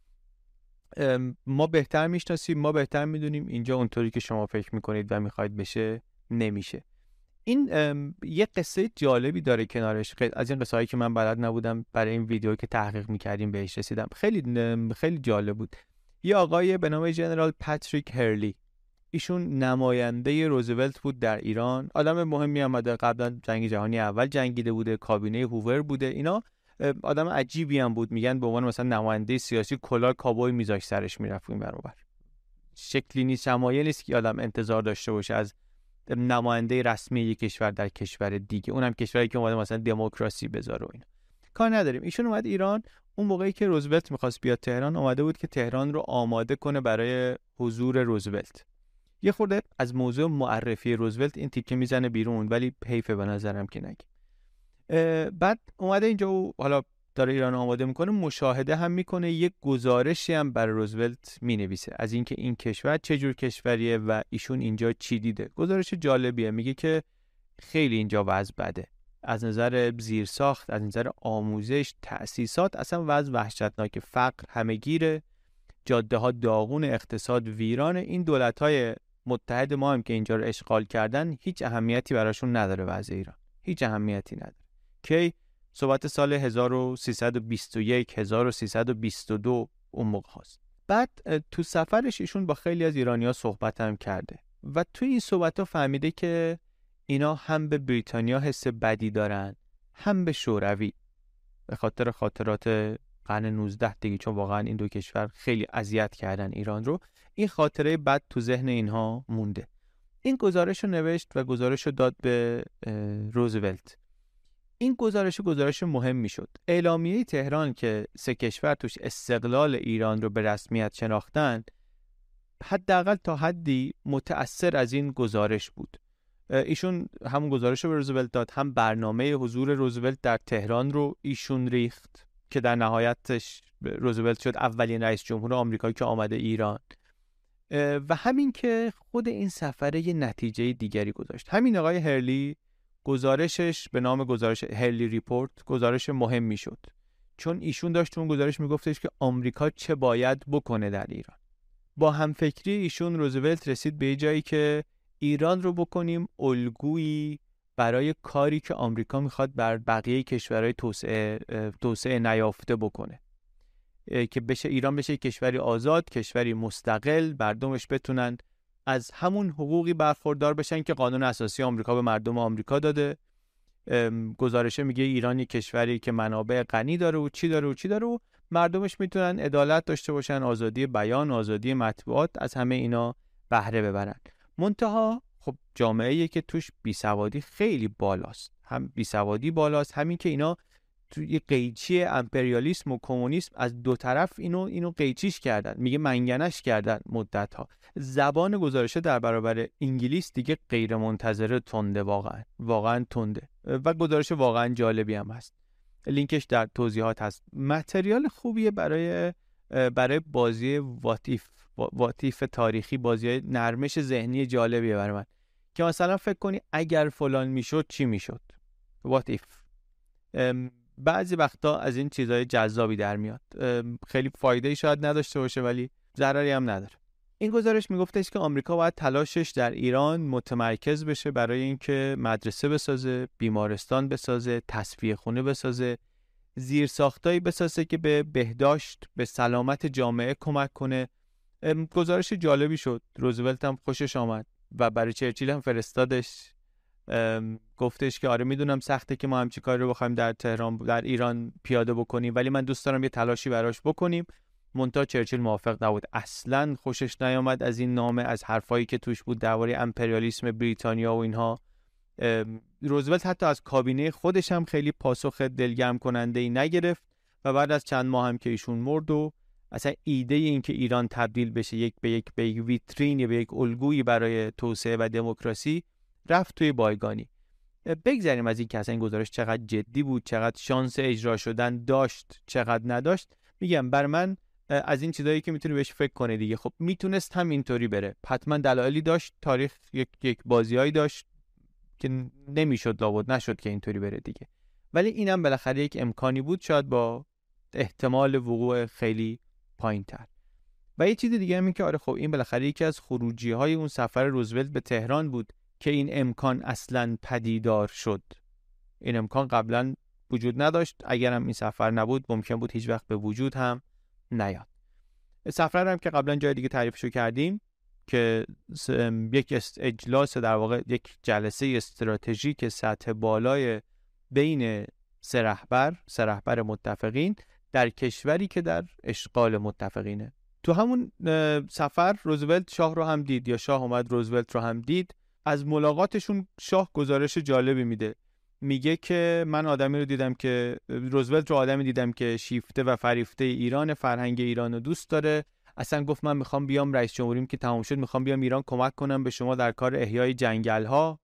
ما بهتر میشناسیم، ما بهتر میدونیم اینجا اونطوری که شما فکر میکنید و میخواید بشه نمیشه. این یه قصه جالبی داره کنارش، از این قصه‌ای که من بلد نبودم برای این ویدیو که تحقیق میکردیم بهش رسیدم. خیلی خیلی جالب بود. یه آقای به نام جنرال پاتریک هرلی، ایشون نماینده روزولت بود در ایران، آدم مهمی هم در قبلا جنگ جهانی اول جنگیده بوده، کابینه هوور بوده، اینا آدم عجیبی هم بود. میگن به عنوان مثلا نماینده سیاسی کلاه کابوی میذاش سرش میرفت این برابر. شکلی نیست، شمایل نیست که آدم انتظار داشته باشه از نماینده رسمی یک کشور در کشور دیگه، اونم کشوری که اومده مثلا دموکراسی بذاره و اینا. کار نداریم. ایشون اومد ایران اون موقعی که روزولت می‌خواست بیاد تهران، اومده بود که تهران رو آماده کنه برای حضور روزولت. یه خورده از موضوع معرفی روزولت این تیکه میزنه بیرون، ولی حیفه به نظرم که نگه. بعد اومده اینجا و حالا داره ایران آماده میکنه، مشاهده هم میکنه، یک گزارشی هم برای روزولت مینویسه از اینکه این کشور چه جور کشوریه و ایشون اینجا چی دیده. گزارش جالبیه، میگه که خیلی اینجا وضع بده، از نظر زیرساخت، از نظر آموزش، تأسیسات، اصلا وضع وحشتناک، فقر همه‌گیره، جاده ها داغون، اقتصاد ویرانه. این دولت‌های متحد ما هم که اینجا رو اشغال کردن هیچ اهمیتی براشون نداره، وضع ایران هیچ اهمیتی نداره. کی صحبت سال هزار و سیصد و بیست و یک هزار و سیصد و بیست و دو اون موقع هست. بعد تو سفرش ایشون با خیلی از ایرانی‌ها صحبت هم کرده و تو این صحبت‌ها فهمیده که اینا هم به بریتانیا حس بدی دارن، هم به شوروی، به خاطر خاطرات قرن نوزده دیگه، چون واقعا این دو کشور خیلی اذیت کردن ایران رو. این خاطره بد تو ذهن اینها مونده. این گزارش رو نوشت و گزارش رو داد به روزولت. این گزارش گزارش مهمی شد. اعلامیه تهران که سه کشور توش استقلال ایران رو به رسمیت شناختن، حداقل تا حدی متأثر از این گزارش بود. ایشون هم گزارش رو به روزولت داد، هم برنامه حضور روزولت در تهران رو ایشون ریخت که در نهایتش روزولت شد اولین رئیس جمهور آمریکایی که آمده ایران. و همین که خود این سفر یه نتیجه دیگری گذاشت. همین آقای هرلی گزارشش به نام گزارش هرلی ریپورت گزارش مهمی شد، چون ایشون داشت اون گزارش میگفتش که آمریکا چه باید بکنه در ایران. با همفکری ایشون روزولت رسید به جایی که ایران رو بکنیم الگویی برای کاری که آمریکا میخواد بر بقیه کشورهای توسعه توسعه نیافته بکنه، که بشه ایران بشه کشوری آزاد، کشوری مستقل، مردمش بتونن از همون حقوقی برخوردار بشن که قانون اساسی آمریکا به مردم آمریکا داده. گزارشه میگه ایران یک کشوری که منابع غنی داره و چی داره و چی داره و مردمش میتونن عدالت داشته باشن، آزادی بیان، آزادی مطبوعات، از همه اینا بهره ببرن. منتها خب جامعه‌ای که توش بیسوادی خیلی بالاست، هم بیسوادی بالاست، همین که اینا توی قیچی امپریالیسم و کمونیسم از دو طرف اینو اینو قیچیش کردن، میگه منگنش کردن مدت‌ها. زبان گزارشه در برابر انگلیس دیگه غیر منتظره تنده، واقعا واقعا تنده و گزارش واقعا جالبی هم هست. لینکش در توضیحات هست. متریال خوبیه برای برای بازی واتیف واتیف تاریخی، بازی نرمش ذهنی جالبیه برای من که مثلا فکر کنی اگر فلان میشد چی میشد. واتیف بعضی وقتا از این چیزای جذابی در میاد. خیلی فایده‌ای شاید نداشته باشه ولی ضرری هم نداره. این گزارش میگفتش که آمریکا باید تلاشش در ایران متمرکز بشه برای اینکه مدرسه بسازه، بیمارستان بسازه، تصفیه خونه بسازه، زیرساختایی بسازه که به بهداشت، به سلامت جامعه کمک کنه. گزارش جالبی شد. روزولت هم خوشش آمد و برای چرچیل هم فرستادش. گفتش که آره میدونم سخته که ما همچین کاری رو بخوایم در تهران در ایران پیاده بکنیم، ولی من دوست دارم یه تلاشی براش بکنیم. منتها چرچیل موافق نبود. اصلاً خوشش نیامد از این نامه، از حرفایی که توش بود درباره امپریالیسم بریتانیا و اینها. روزولت حتی از کابینه خودش هم خیلی پاسخ دلگرم کننده ای نگرفت و بعد از چند ماه هم که ایشون مرد و اصلا ایده این که ایران تبدیل بشه یک به یک به یک ویترین یا به یک الگویی برای توسعه و دموکراسی رفت توی بایگانی. بگذاریم از این که اصلا این گزارش چقدر جدی بود، چقدر شانس اجرا شدن داشت، چقدر نداشت. میگم بر من از این چیزایی که میتونی بهش فکر کنه دیگه. خب میتونست هم اینطوری بره، حتما دلایلی داشت، تاریخ یک یک بازیایی داشت که نمیشد لابد نشد که اینطوری بره دیگه. ولی اینم بالاخره یک امکانی بود، شاید با احتمال وقوع خیلی پایین‌تر. و یه چیز دیگه هم این که آره خب این بالاخره یکی از خروجی‌های اون سفر روزولت به تهران بود که این امکان اصلاً پدیدار شد. این امکان قبلا وجود نداشت. اگرم این سفر نبود ممکن بود هیچ وقت به وجود هم نیاد. سفر هم که قبلا جای دیگه تعریفشو کردیم که یک اجلاس در واقع یک جلسه استراتژیک سطح بالای بین سه رهبر سه رهبر متفقین در کشوری که در اشغال متفقینه. تو همون سفر روزولت شاه رو هم دید، یا شاه اومد روزولت رو هم دید. از ملاقاتشون شاه گزارش جالبی میده. میگه که من آدمی رو دیدم که روزولت رو آدمی دیدم که شیفته و فریفته ایران، فرهنگ ایران رو دوست داره. اصلا گفت من میخوام بیام رئیس جمهوریم که تمام شد میخوام بیام ایران کمک کنم به شما در کار احیای جنگل ها.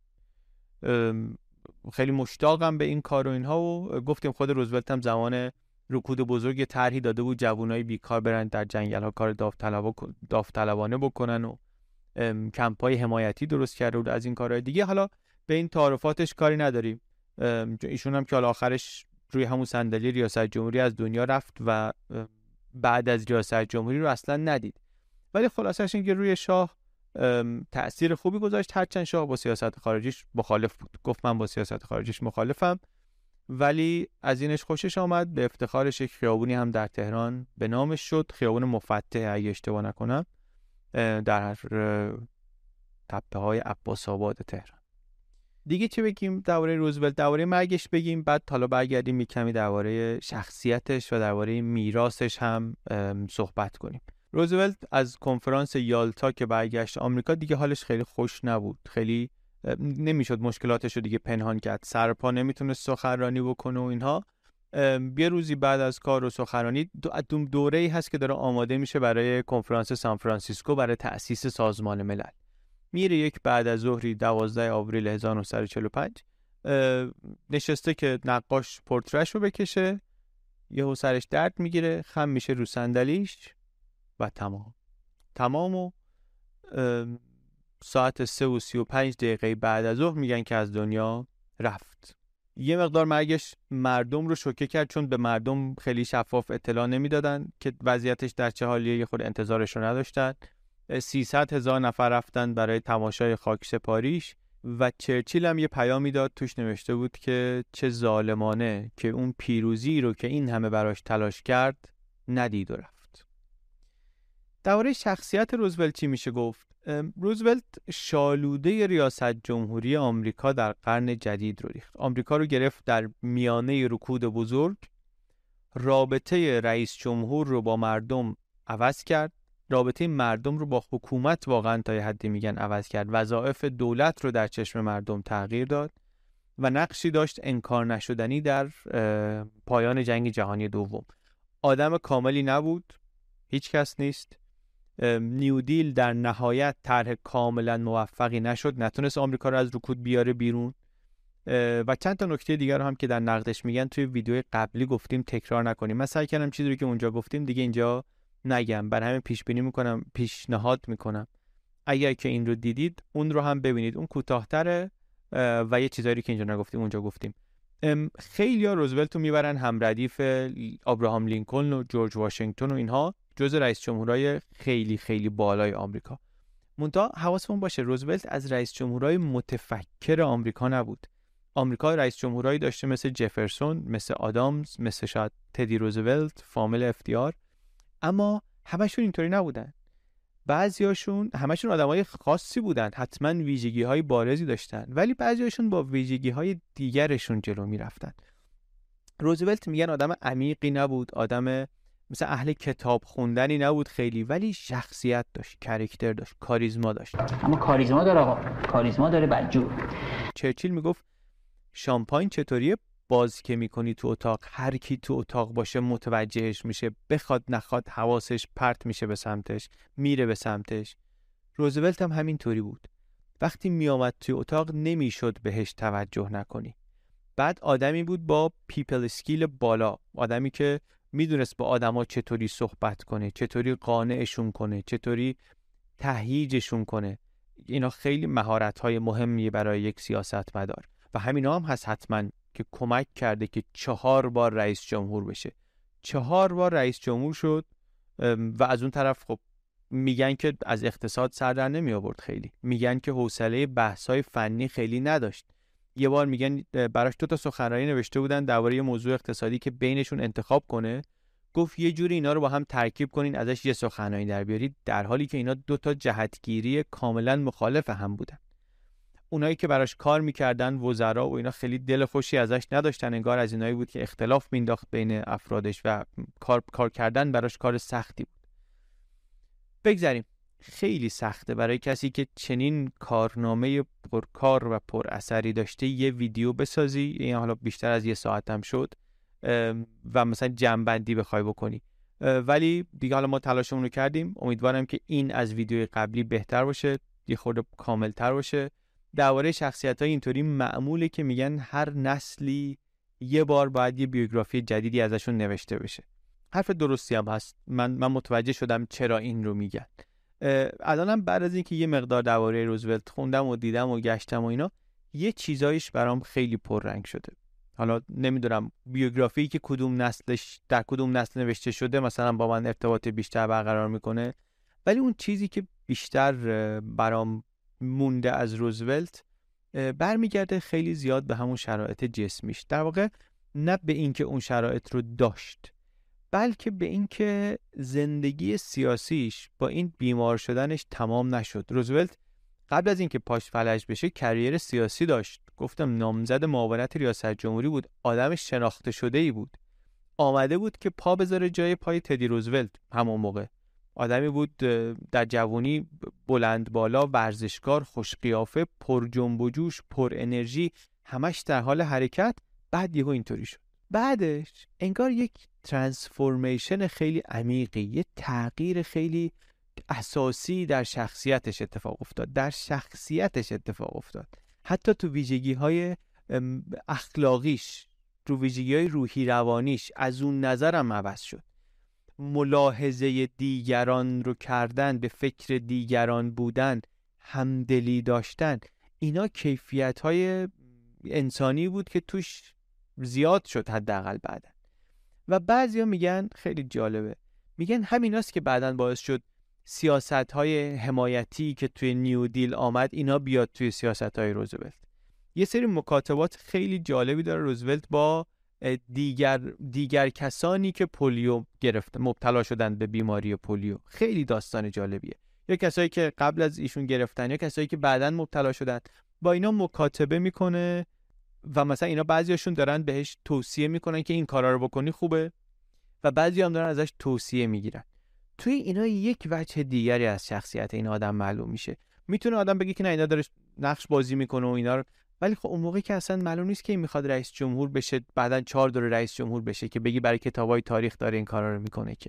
خیلی مشتاقم به این کار و اینها. و گفتیم خود روزولت هم زمان رکود بزرگ طرحی داده بود جوانای بیکار برن در جنگل ها کار داوطلبانه بکنن و کمپای حمایتی درست کرده بود از این کارهای دیگه. حالا به این تعارفاتش کاری نداریم. ایشون هم که حالا آخرش روی همون صندلی ریاست جمهوری از دنیا رفت و بعد از ریاست جمهوری رو اصلا ندید. ولی خلاصش این که روی شاه تأثیر خوبی گذاشت، هرچند شاه با سیاست خارجیش مخالف بود. گفت من با سیاست خارجیش مخالفم، ولی از اینش خوشش آمد. به افتخارش یک خیابونی هم در تهران به نامش شد، خیابون مفتح اگه اشتباه نکنم، در تپه های عباس آباد تهران. دیگه چه بگیم درباره روزولت؟ درباره مرگش بگیم، بعد حالا برگردیم یک کمی درباره شخصیتش و درباره میراثش هم صحبت کنیم. روزولت از کنفرانس یالتا که برگشت آمریکا دیگه حالش خیلی خوش نبود. خیلی نمیشد مشکلاتش رو دیگه پنهان کرد. سرپا نمیتونست سخنرانی بکنه و اینها. یه روزی بعد از کار و سخنرانی دو دوره‌ای هست که داره آماده میشه برای کنفرانس سان فرانسیسکو برای تأسیس سازمان ملل. میره یک بعد از ظهری دوازده آوریل هزار و نهصد و چهل و پنج نشسته که نقاش پورتره‌اش رو بکشه، یهو سرش درد میگیره، خم میشه رو صندلیش و تمام تمام و ساعت سه و سی و پنج دقیقه بعد از ظهر میگن که از دنیا رفت. یه مقدار مرگش مردم رو شوکه کرد، چون به مردم خیلی شفاف اطلاع نمیدادن که وضعیتش در چه حالیه، یه خود انتظارش رو نداشتن. سیصد هزار نفر رفتن برای تماشای خاکسپاریش و چرچیل هم یه پیامی داد، توش نوشته بود که چه ظالمانه که اون پیروزی رو که این همه براش تلاش کرد ندید و رفت. درباره شخصیت روزولت چی میشه گفت؟ روزولت شالوده ریاست جمهوری آمریکا در قرن جدید رو ریخت. آمریکا رو گرفت در میانه رکود بزرگ، رابطه رئیس جمهور رو با مردم عوض کرد، رابطه مردم رو با حکومت واقعا تا یه حدی میگن عوض کرد، وظایف دولت رو در چشم مردم تغییر داد و نقشی داشت انکار نشدنی در پایان جنگ جهانی دوم. آدم کاملی نبود، هیچ کس نیست. نیو دیل در نهایت طرح کاملا موفقی نشد، نتونست آمریکا رو از رکود بیاره بیرون. و چند تا نکته دیگر هم که در نقدش میگن توی ویدیو قبلی گفتیم، تکرار نکنیم. من سعی کردم چیزی رو که اونجا گفتیم دیگه اینجا نگم، برای همین پیش بینی میکنم، پیشنهاد میکنم اگر که این رو دیدید اون رو هم ببینید، اون کوتاه‌تره و یه چیزایی که اینجا نگفتیم اونجا گفتیم. خیلی‌ها روزولت رو میبرن هم ردیف ابراهام لینکلن و جورج واشنگتن و اینها، جزء رئیس جمهورای خیلی خیلی بالای آمریکا. منتها حواسمون باشه روزولت از رئیس جمهورای متفکر آمریکا نبود. آمریکا رئیس جمهورایی داشته مثل جفرسون، مثل آدامز، مثل شاید تدی روزولت، فامیل اف دی آر، اما همشون اینطوری نبودن. بعضیاشون همشون آدمای خاصی بودن، حتما ویژگی‌های بارزی داشتن، ولی بعضیاشون با ویژگی‌های دیگرشون جلو می‌رفتن. روزولت میگن آدم عمیقی نبود، آدم مثل اهل کتاب خوندنی نبود خیلی، ولی شخصیت داشت، کاراکتر داشت، کاریزما داشت. اما کاریزما داره آقا، کاریزما داره بدجور. چرچیل میگفت شامپاین چطوریه باز که میکنی تو اتاق، هر کی تو اتاق باشه متوجهش میشه، بخواد نخواد حواسش پرت میشه به سمتش، میره به سمتش. روزولت هم همین طوری بود، وقتی میامد توی اتاق نمیشد بهش توجه نکنی. بعد آدمی بود با پیپل اسکیل بالا، آدمی که میدونست با آدما چطوری صحبت کنه، چطوری قانعشون کنه، چطوری تهییجشون کنه. اینا خیلی مهارت‌های مهمیه برای یک سیاستمدار و همینا هم هست حتما که کمک کرده که چهار بار رئیس جمهور بشه. چهار بار رئیس جمهور شد و از اون طرف خب میگن که از اقتصاد سر در نمی آورد، خیلی میگن که حوصله بحث‌های فنی خیلی نداشت. یه بار میگن براش دو تا سخنرانی نوشته بودن درباره موضوع اقتصادی که بینشون انتخاب کنه، گفت یه جوری اینا رو با هم ترکیب کنین ازش یه سخنرانی در بیارید، در حالی که اینا دو تا جهتگیری کاملا مخالف هم بودن. اونایی که براش کار میکردن وزرا و اینا خیلی دل خوشی ازش نداشتن، انگار از اینایی بود که اختلاف مینداخت بین افرادش و کار کار کردن براش کار سختی بود. بگذاریم، خیلی سخته برای کسی که چنین کارنامه پرکار و پر اثری داشته یه ویدیو بسازی، این حالا بیشتر از یه ساعت هم شد، و مثلا جمع‌بندی بخوای بکنی. ولی دیگه حالا ما تلاشمون رو کردیم، امیدوارم که این از ویدیوی قبلی بهتر باشه، یه خورده کاملتر باشه. درباره شخصیت‌های اینطوری معموله که میگن هر نسلی یه بار باید یه بیوگرافی جدیدی ازشون نوشته بشه. حرف درستی هم هست، من من متوجه شدم چرا این رو میگن. الانم بعد از اینکه یه مقدار درباره روزولت خوندم و دیدم و گشتم و اینا، یه چیزایش برام خیلی پررنگ شده. حالا نمیدونم بیوگرافی که کدوم نسلش در کدوم نسل نوشته شده مثلا با من ارتباط بیشتر برقرار میکنه، ولی اون چیزی که بیشتر برام مونده از روزولت برمیگرده خیلی زیاد به همون شرایط جسمیش. در واقع نه به این که اون شرایط رو داشت، بلکه به این که زندگی سیاسیش با این بیمار شدنش تمام نشد. روزولت قبل از اینکه پاش فلج بشه کریر سیاسی داشت، گفتم نامزد معاونت ریاست جمهوری بود، آدم شناخته شده ای بود، آمده بود که پا بذاره جای پای تدی روزولت. همون موقع آدمی بود در جوانی بلند بالا، ورزشکار، خوش قیافه، پر جنب و جوش، پر انرژی، همش در حال حرکت. بعد یهو اینطوری شد. بعدش انگار یک ترانسفورمیشن خیلی عمیقی، یه تغییر خیلی اساسی در شخصیتش اتفاق افتاد، در شخصیتش اتفاق افتاد، حتی تو ویژگی‌های اخلاقیش، تو ویژگی‌های روحی روانیش از اون نظرم عوض شد. ملاحظه دیگران رو کردن، به فکر دیگران بودن، همدلی داشتن، اینا کیفیت‌های انسانی بود که توش زیاد شد حداقل بعدن. و بعضیا میگن خیلی جالبه، میگن همیناست که بعدن باعث شد سیاست‌های حمایتی که توی نیو دیل آمد اینا بیاد توی سیاست‌های روزولت. یه سری مکاتبات خیلی جالبی داره روزولت با دیگر دیگر کسانی که پولیو گرفته، مبتلا شدن به بیماری پولیو. خیلی داستان جالبیه. یا کسایی که قبل از ایشون گرفتن یا کسایی که بعداً مبتلا شدن، با اینا مکاتبه میکنه و مثلا اینا بعضیاشون دارن بهش توصیه میکنن که این کارا رو بکنی خوبه و بعضی هم دارن ازش توصیه میگیرن. توی اینا یک وجه دیگری از شخصیت این آدم معلوم میشه. میتونه آدم بگه که نه اینا داره نقش بازی میکنه و اینا رو ولی خب اون موقعی که اصلا معلوم نیست که میخواد رئیس جمهور بشه، بعدن چهار دوره رئیس جمهور بشه که بگی برای کتابای تاریخ داره این کارا رو میکنه. که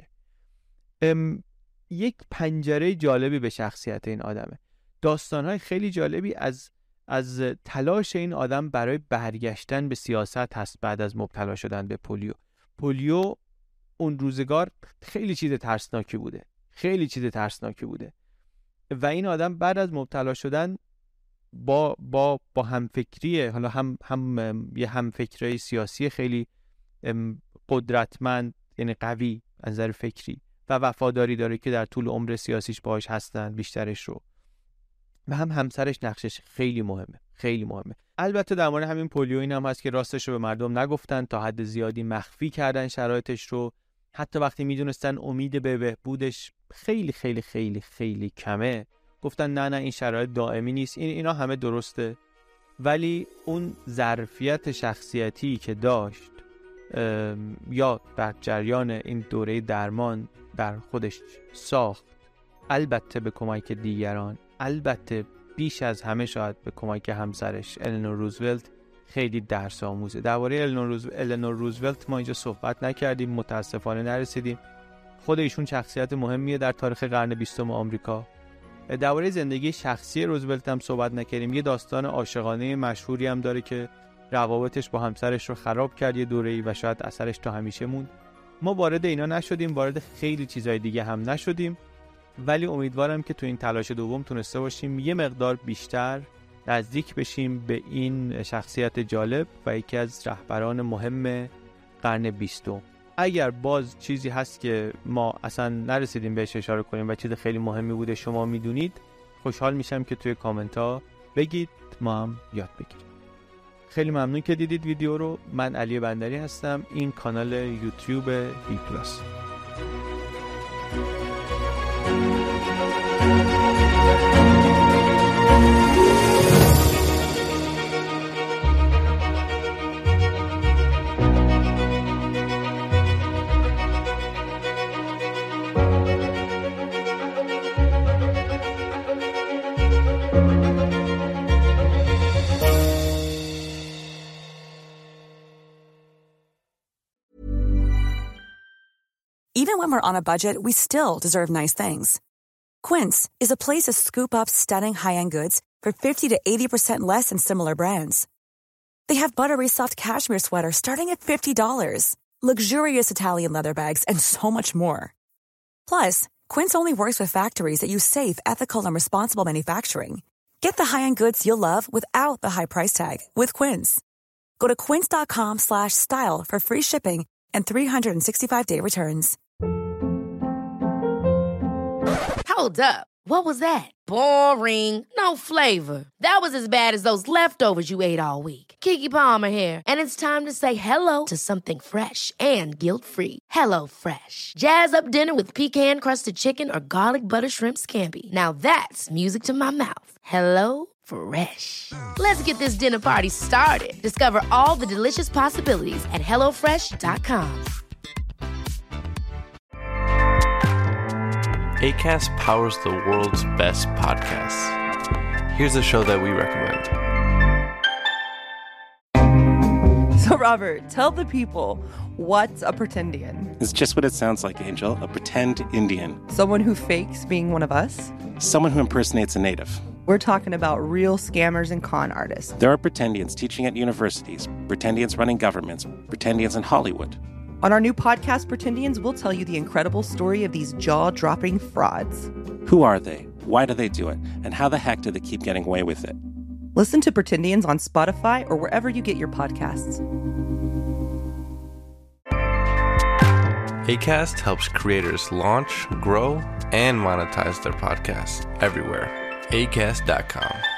یک پنجره جالبی به شخصیت این آدمه. داستانهای خیلی جالبی از از تلاش این آدم برای برگشتن به سیاست هست بعد از مبتلا شدن به پولیو. پولیو اون روزگار خیلی چیز ترسناکی بوده. خیلی چیز ترسناکی بوده. و این آدم بعد از مبتلا شدن با با با همفکریه، حالا هم هم یه همفکری سیاسی خیلی قدرتمند، یعنی قوی از نظر فکری، و وفاداری داره که در طول عمر سیاسیش باهاش هستن بیشترش رو، و هم همسرش نقشش خیلی مهمه، خیلی مهمه. البته در مورد همین پولیو این هم هست که راستش رو به مردم نگفتن، تا حد زیادی مخفی کردن شرایطش رو، حتی وقتی میدونستن امید به بهبودش خیلی خیلی خیلی خیلی کمه گفتن نه نه این شرایط دائمی نیست. این اینا همه درسته، ولی اون ظرفیت شخصیتی که داشت یا در جریان این دوره درمان بر خودش ساخت، البته به کمک دیگران، البته بیش از همه شاید به کمک همسرش النور روزولت، خیلی درس آموزه. درباره النور روز... النور روزولت ما اینجا صحبت نکردیم، متاسفانه نرسیدیم. خود ایشون شخصیت مهمیه در تاریخ قرن بیستم آمریکا. درباره زندگی شخصی روزولت هم صحبت نکردیم. یه داستان عاشقانه مشهوری هم داره که روابطش با همسرش رو خراب کرد یه دوره‌ای و شاید اثرش تا همیشه موند. ما وارد اینا نشدیم، وارد خیلی چیزای دیگه هم نشدیم، ولی امیدوارم که تو این تلاش دوم تونسته باشیم یه مقدار بیشتر نزدیک بشیم به این شخصیت جالب و یکی از رهبران مهم قرن بیستم. اگر باز چیزی هست که ما اصلا نرسیدیم بهش اشاره کنیم و چیز خیلی مهمی بوده شما میدونید، خوشحال میشم که توی کامنت ها بگید، ما هم یاد بگیریم. خیلی ممنون که دیدید ویدیو رو. من علی بندری هستم. این کانال یوتیوب بی پلاس. Even when we're on a budget, we still deserve nice things. Quince is a place to scoop up stunning high-end goods for fifty to eighty percent less than similar brands. They have buttery soft cashmere sweaters starting at fifty dollars, luxurious Italian leather bags, and so much more. Plus, Quince only works with factories that use safe, ethical, and responsible manufacturing. Get the high-end goods you'll love without the high price tag with Quince. Go to quince.com slash style for free shipping and three sixty-five day returns. Hold up. What was that? Boring. No flavor. That was as bad as those leftovers you ate all week. Keke Palmer here, and it's time to say hello to something fresh and guilt-free. Hello Fresh. Jazz up dinner with pecan-crusted chicken or garlic butter shrimp scampi. Now that's music to my mouth. Hello Fresh. Let's get this dinner party started. Discover all the delicious possibilities at hello fresh dot com. Acast powers the world's best podcasts. Here's a show that we recommend. So, Robert, tell the people, what's a pretendian? It's just what it sounds like, Angel. A pretend Indian. Someone who fakes being one of us? Someone who impersonates a native. We're talking about real scammers and con artists. There are pretendians teaching at universities, pretendians running governments, pretendians in Hollywood. On our new podcast, Pretendians, we'll tell you the incredible story of these jaw-dropping frauds. Who are they? Why do they do it? And how the heck do they keep getting away with it? Listen to Pretendians on Spotify or wherever you get your podcasts. Acast helps creators launch, grow, and monetize their podcasts everywhere. acast dot com.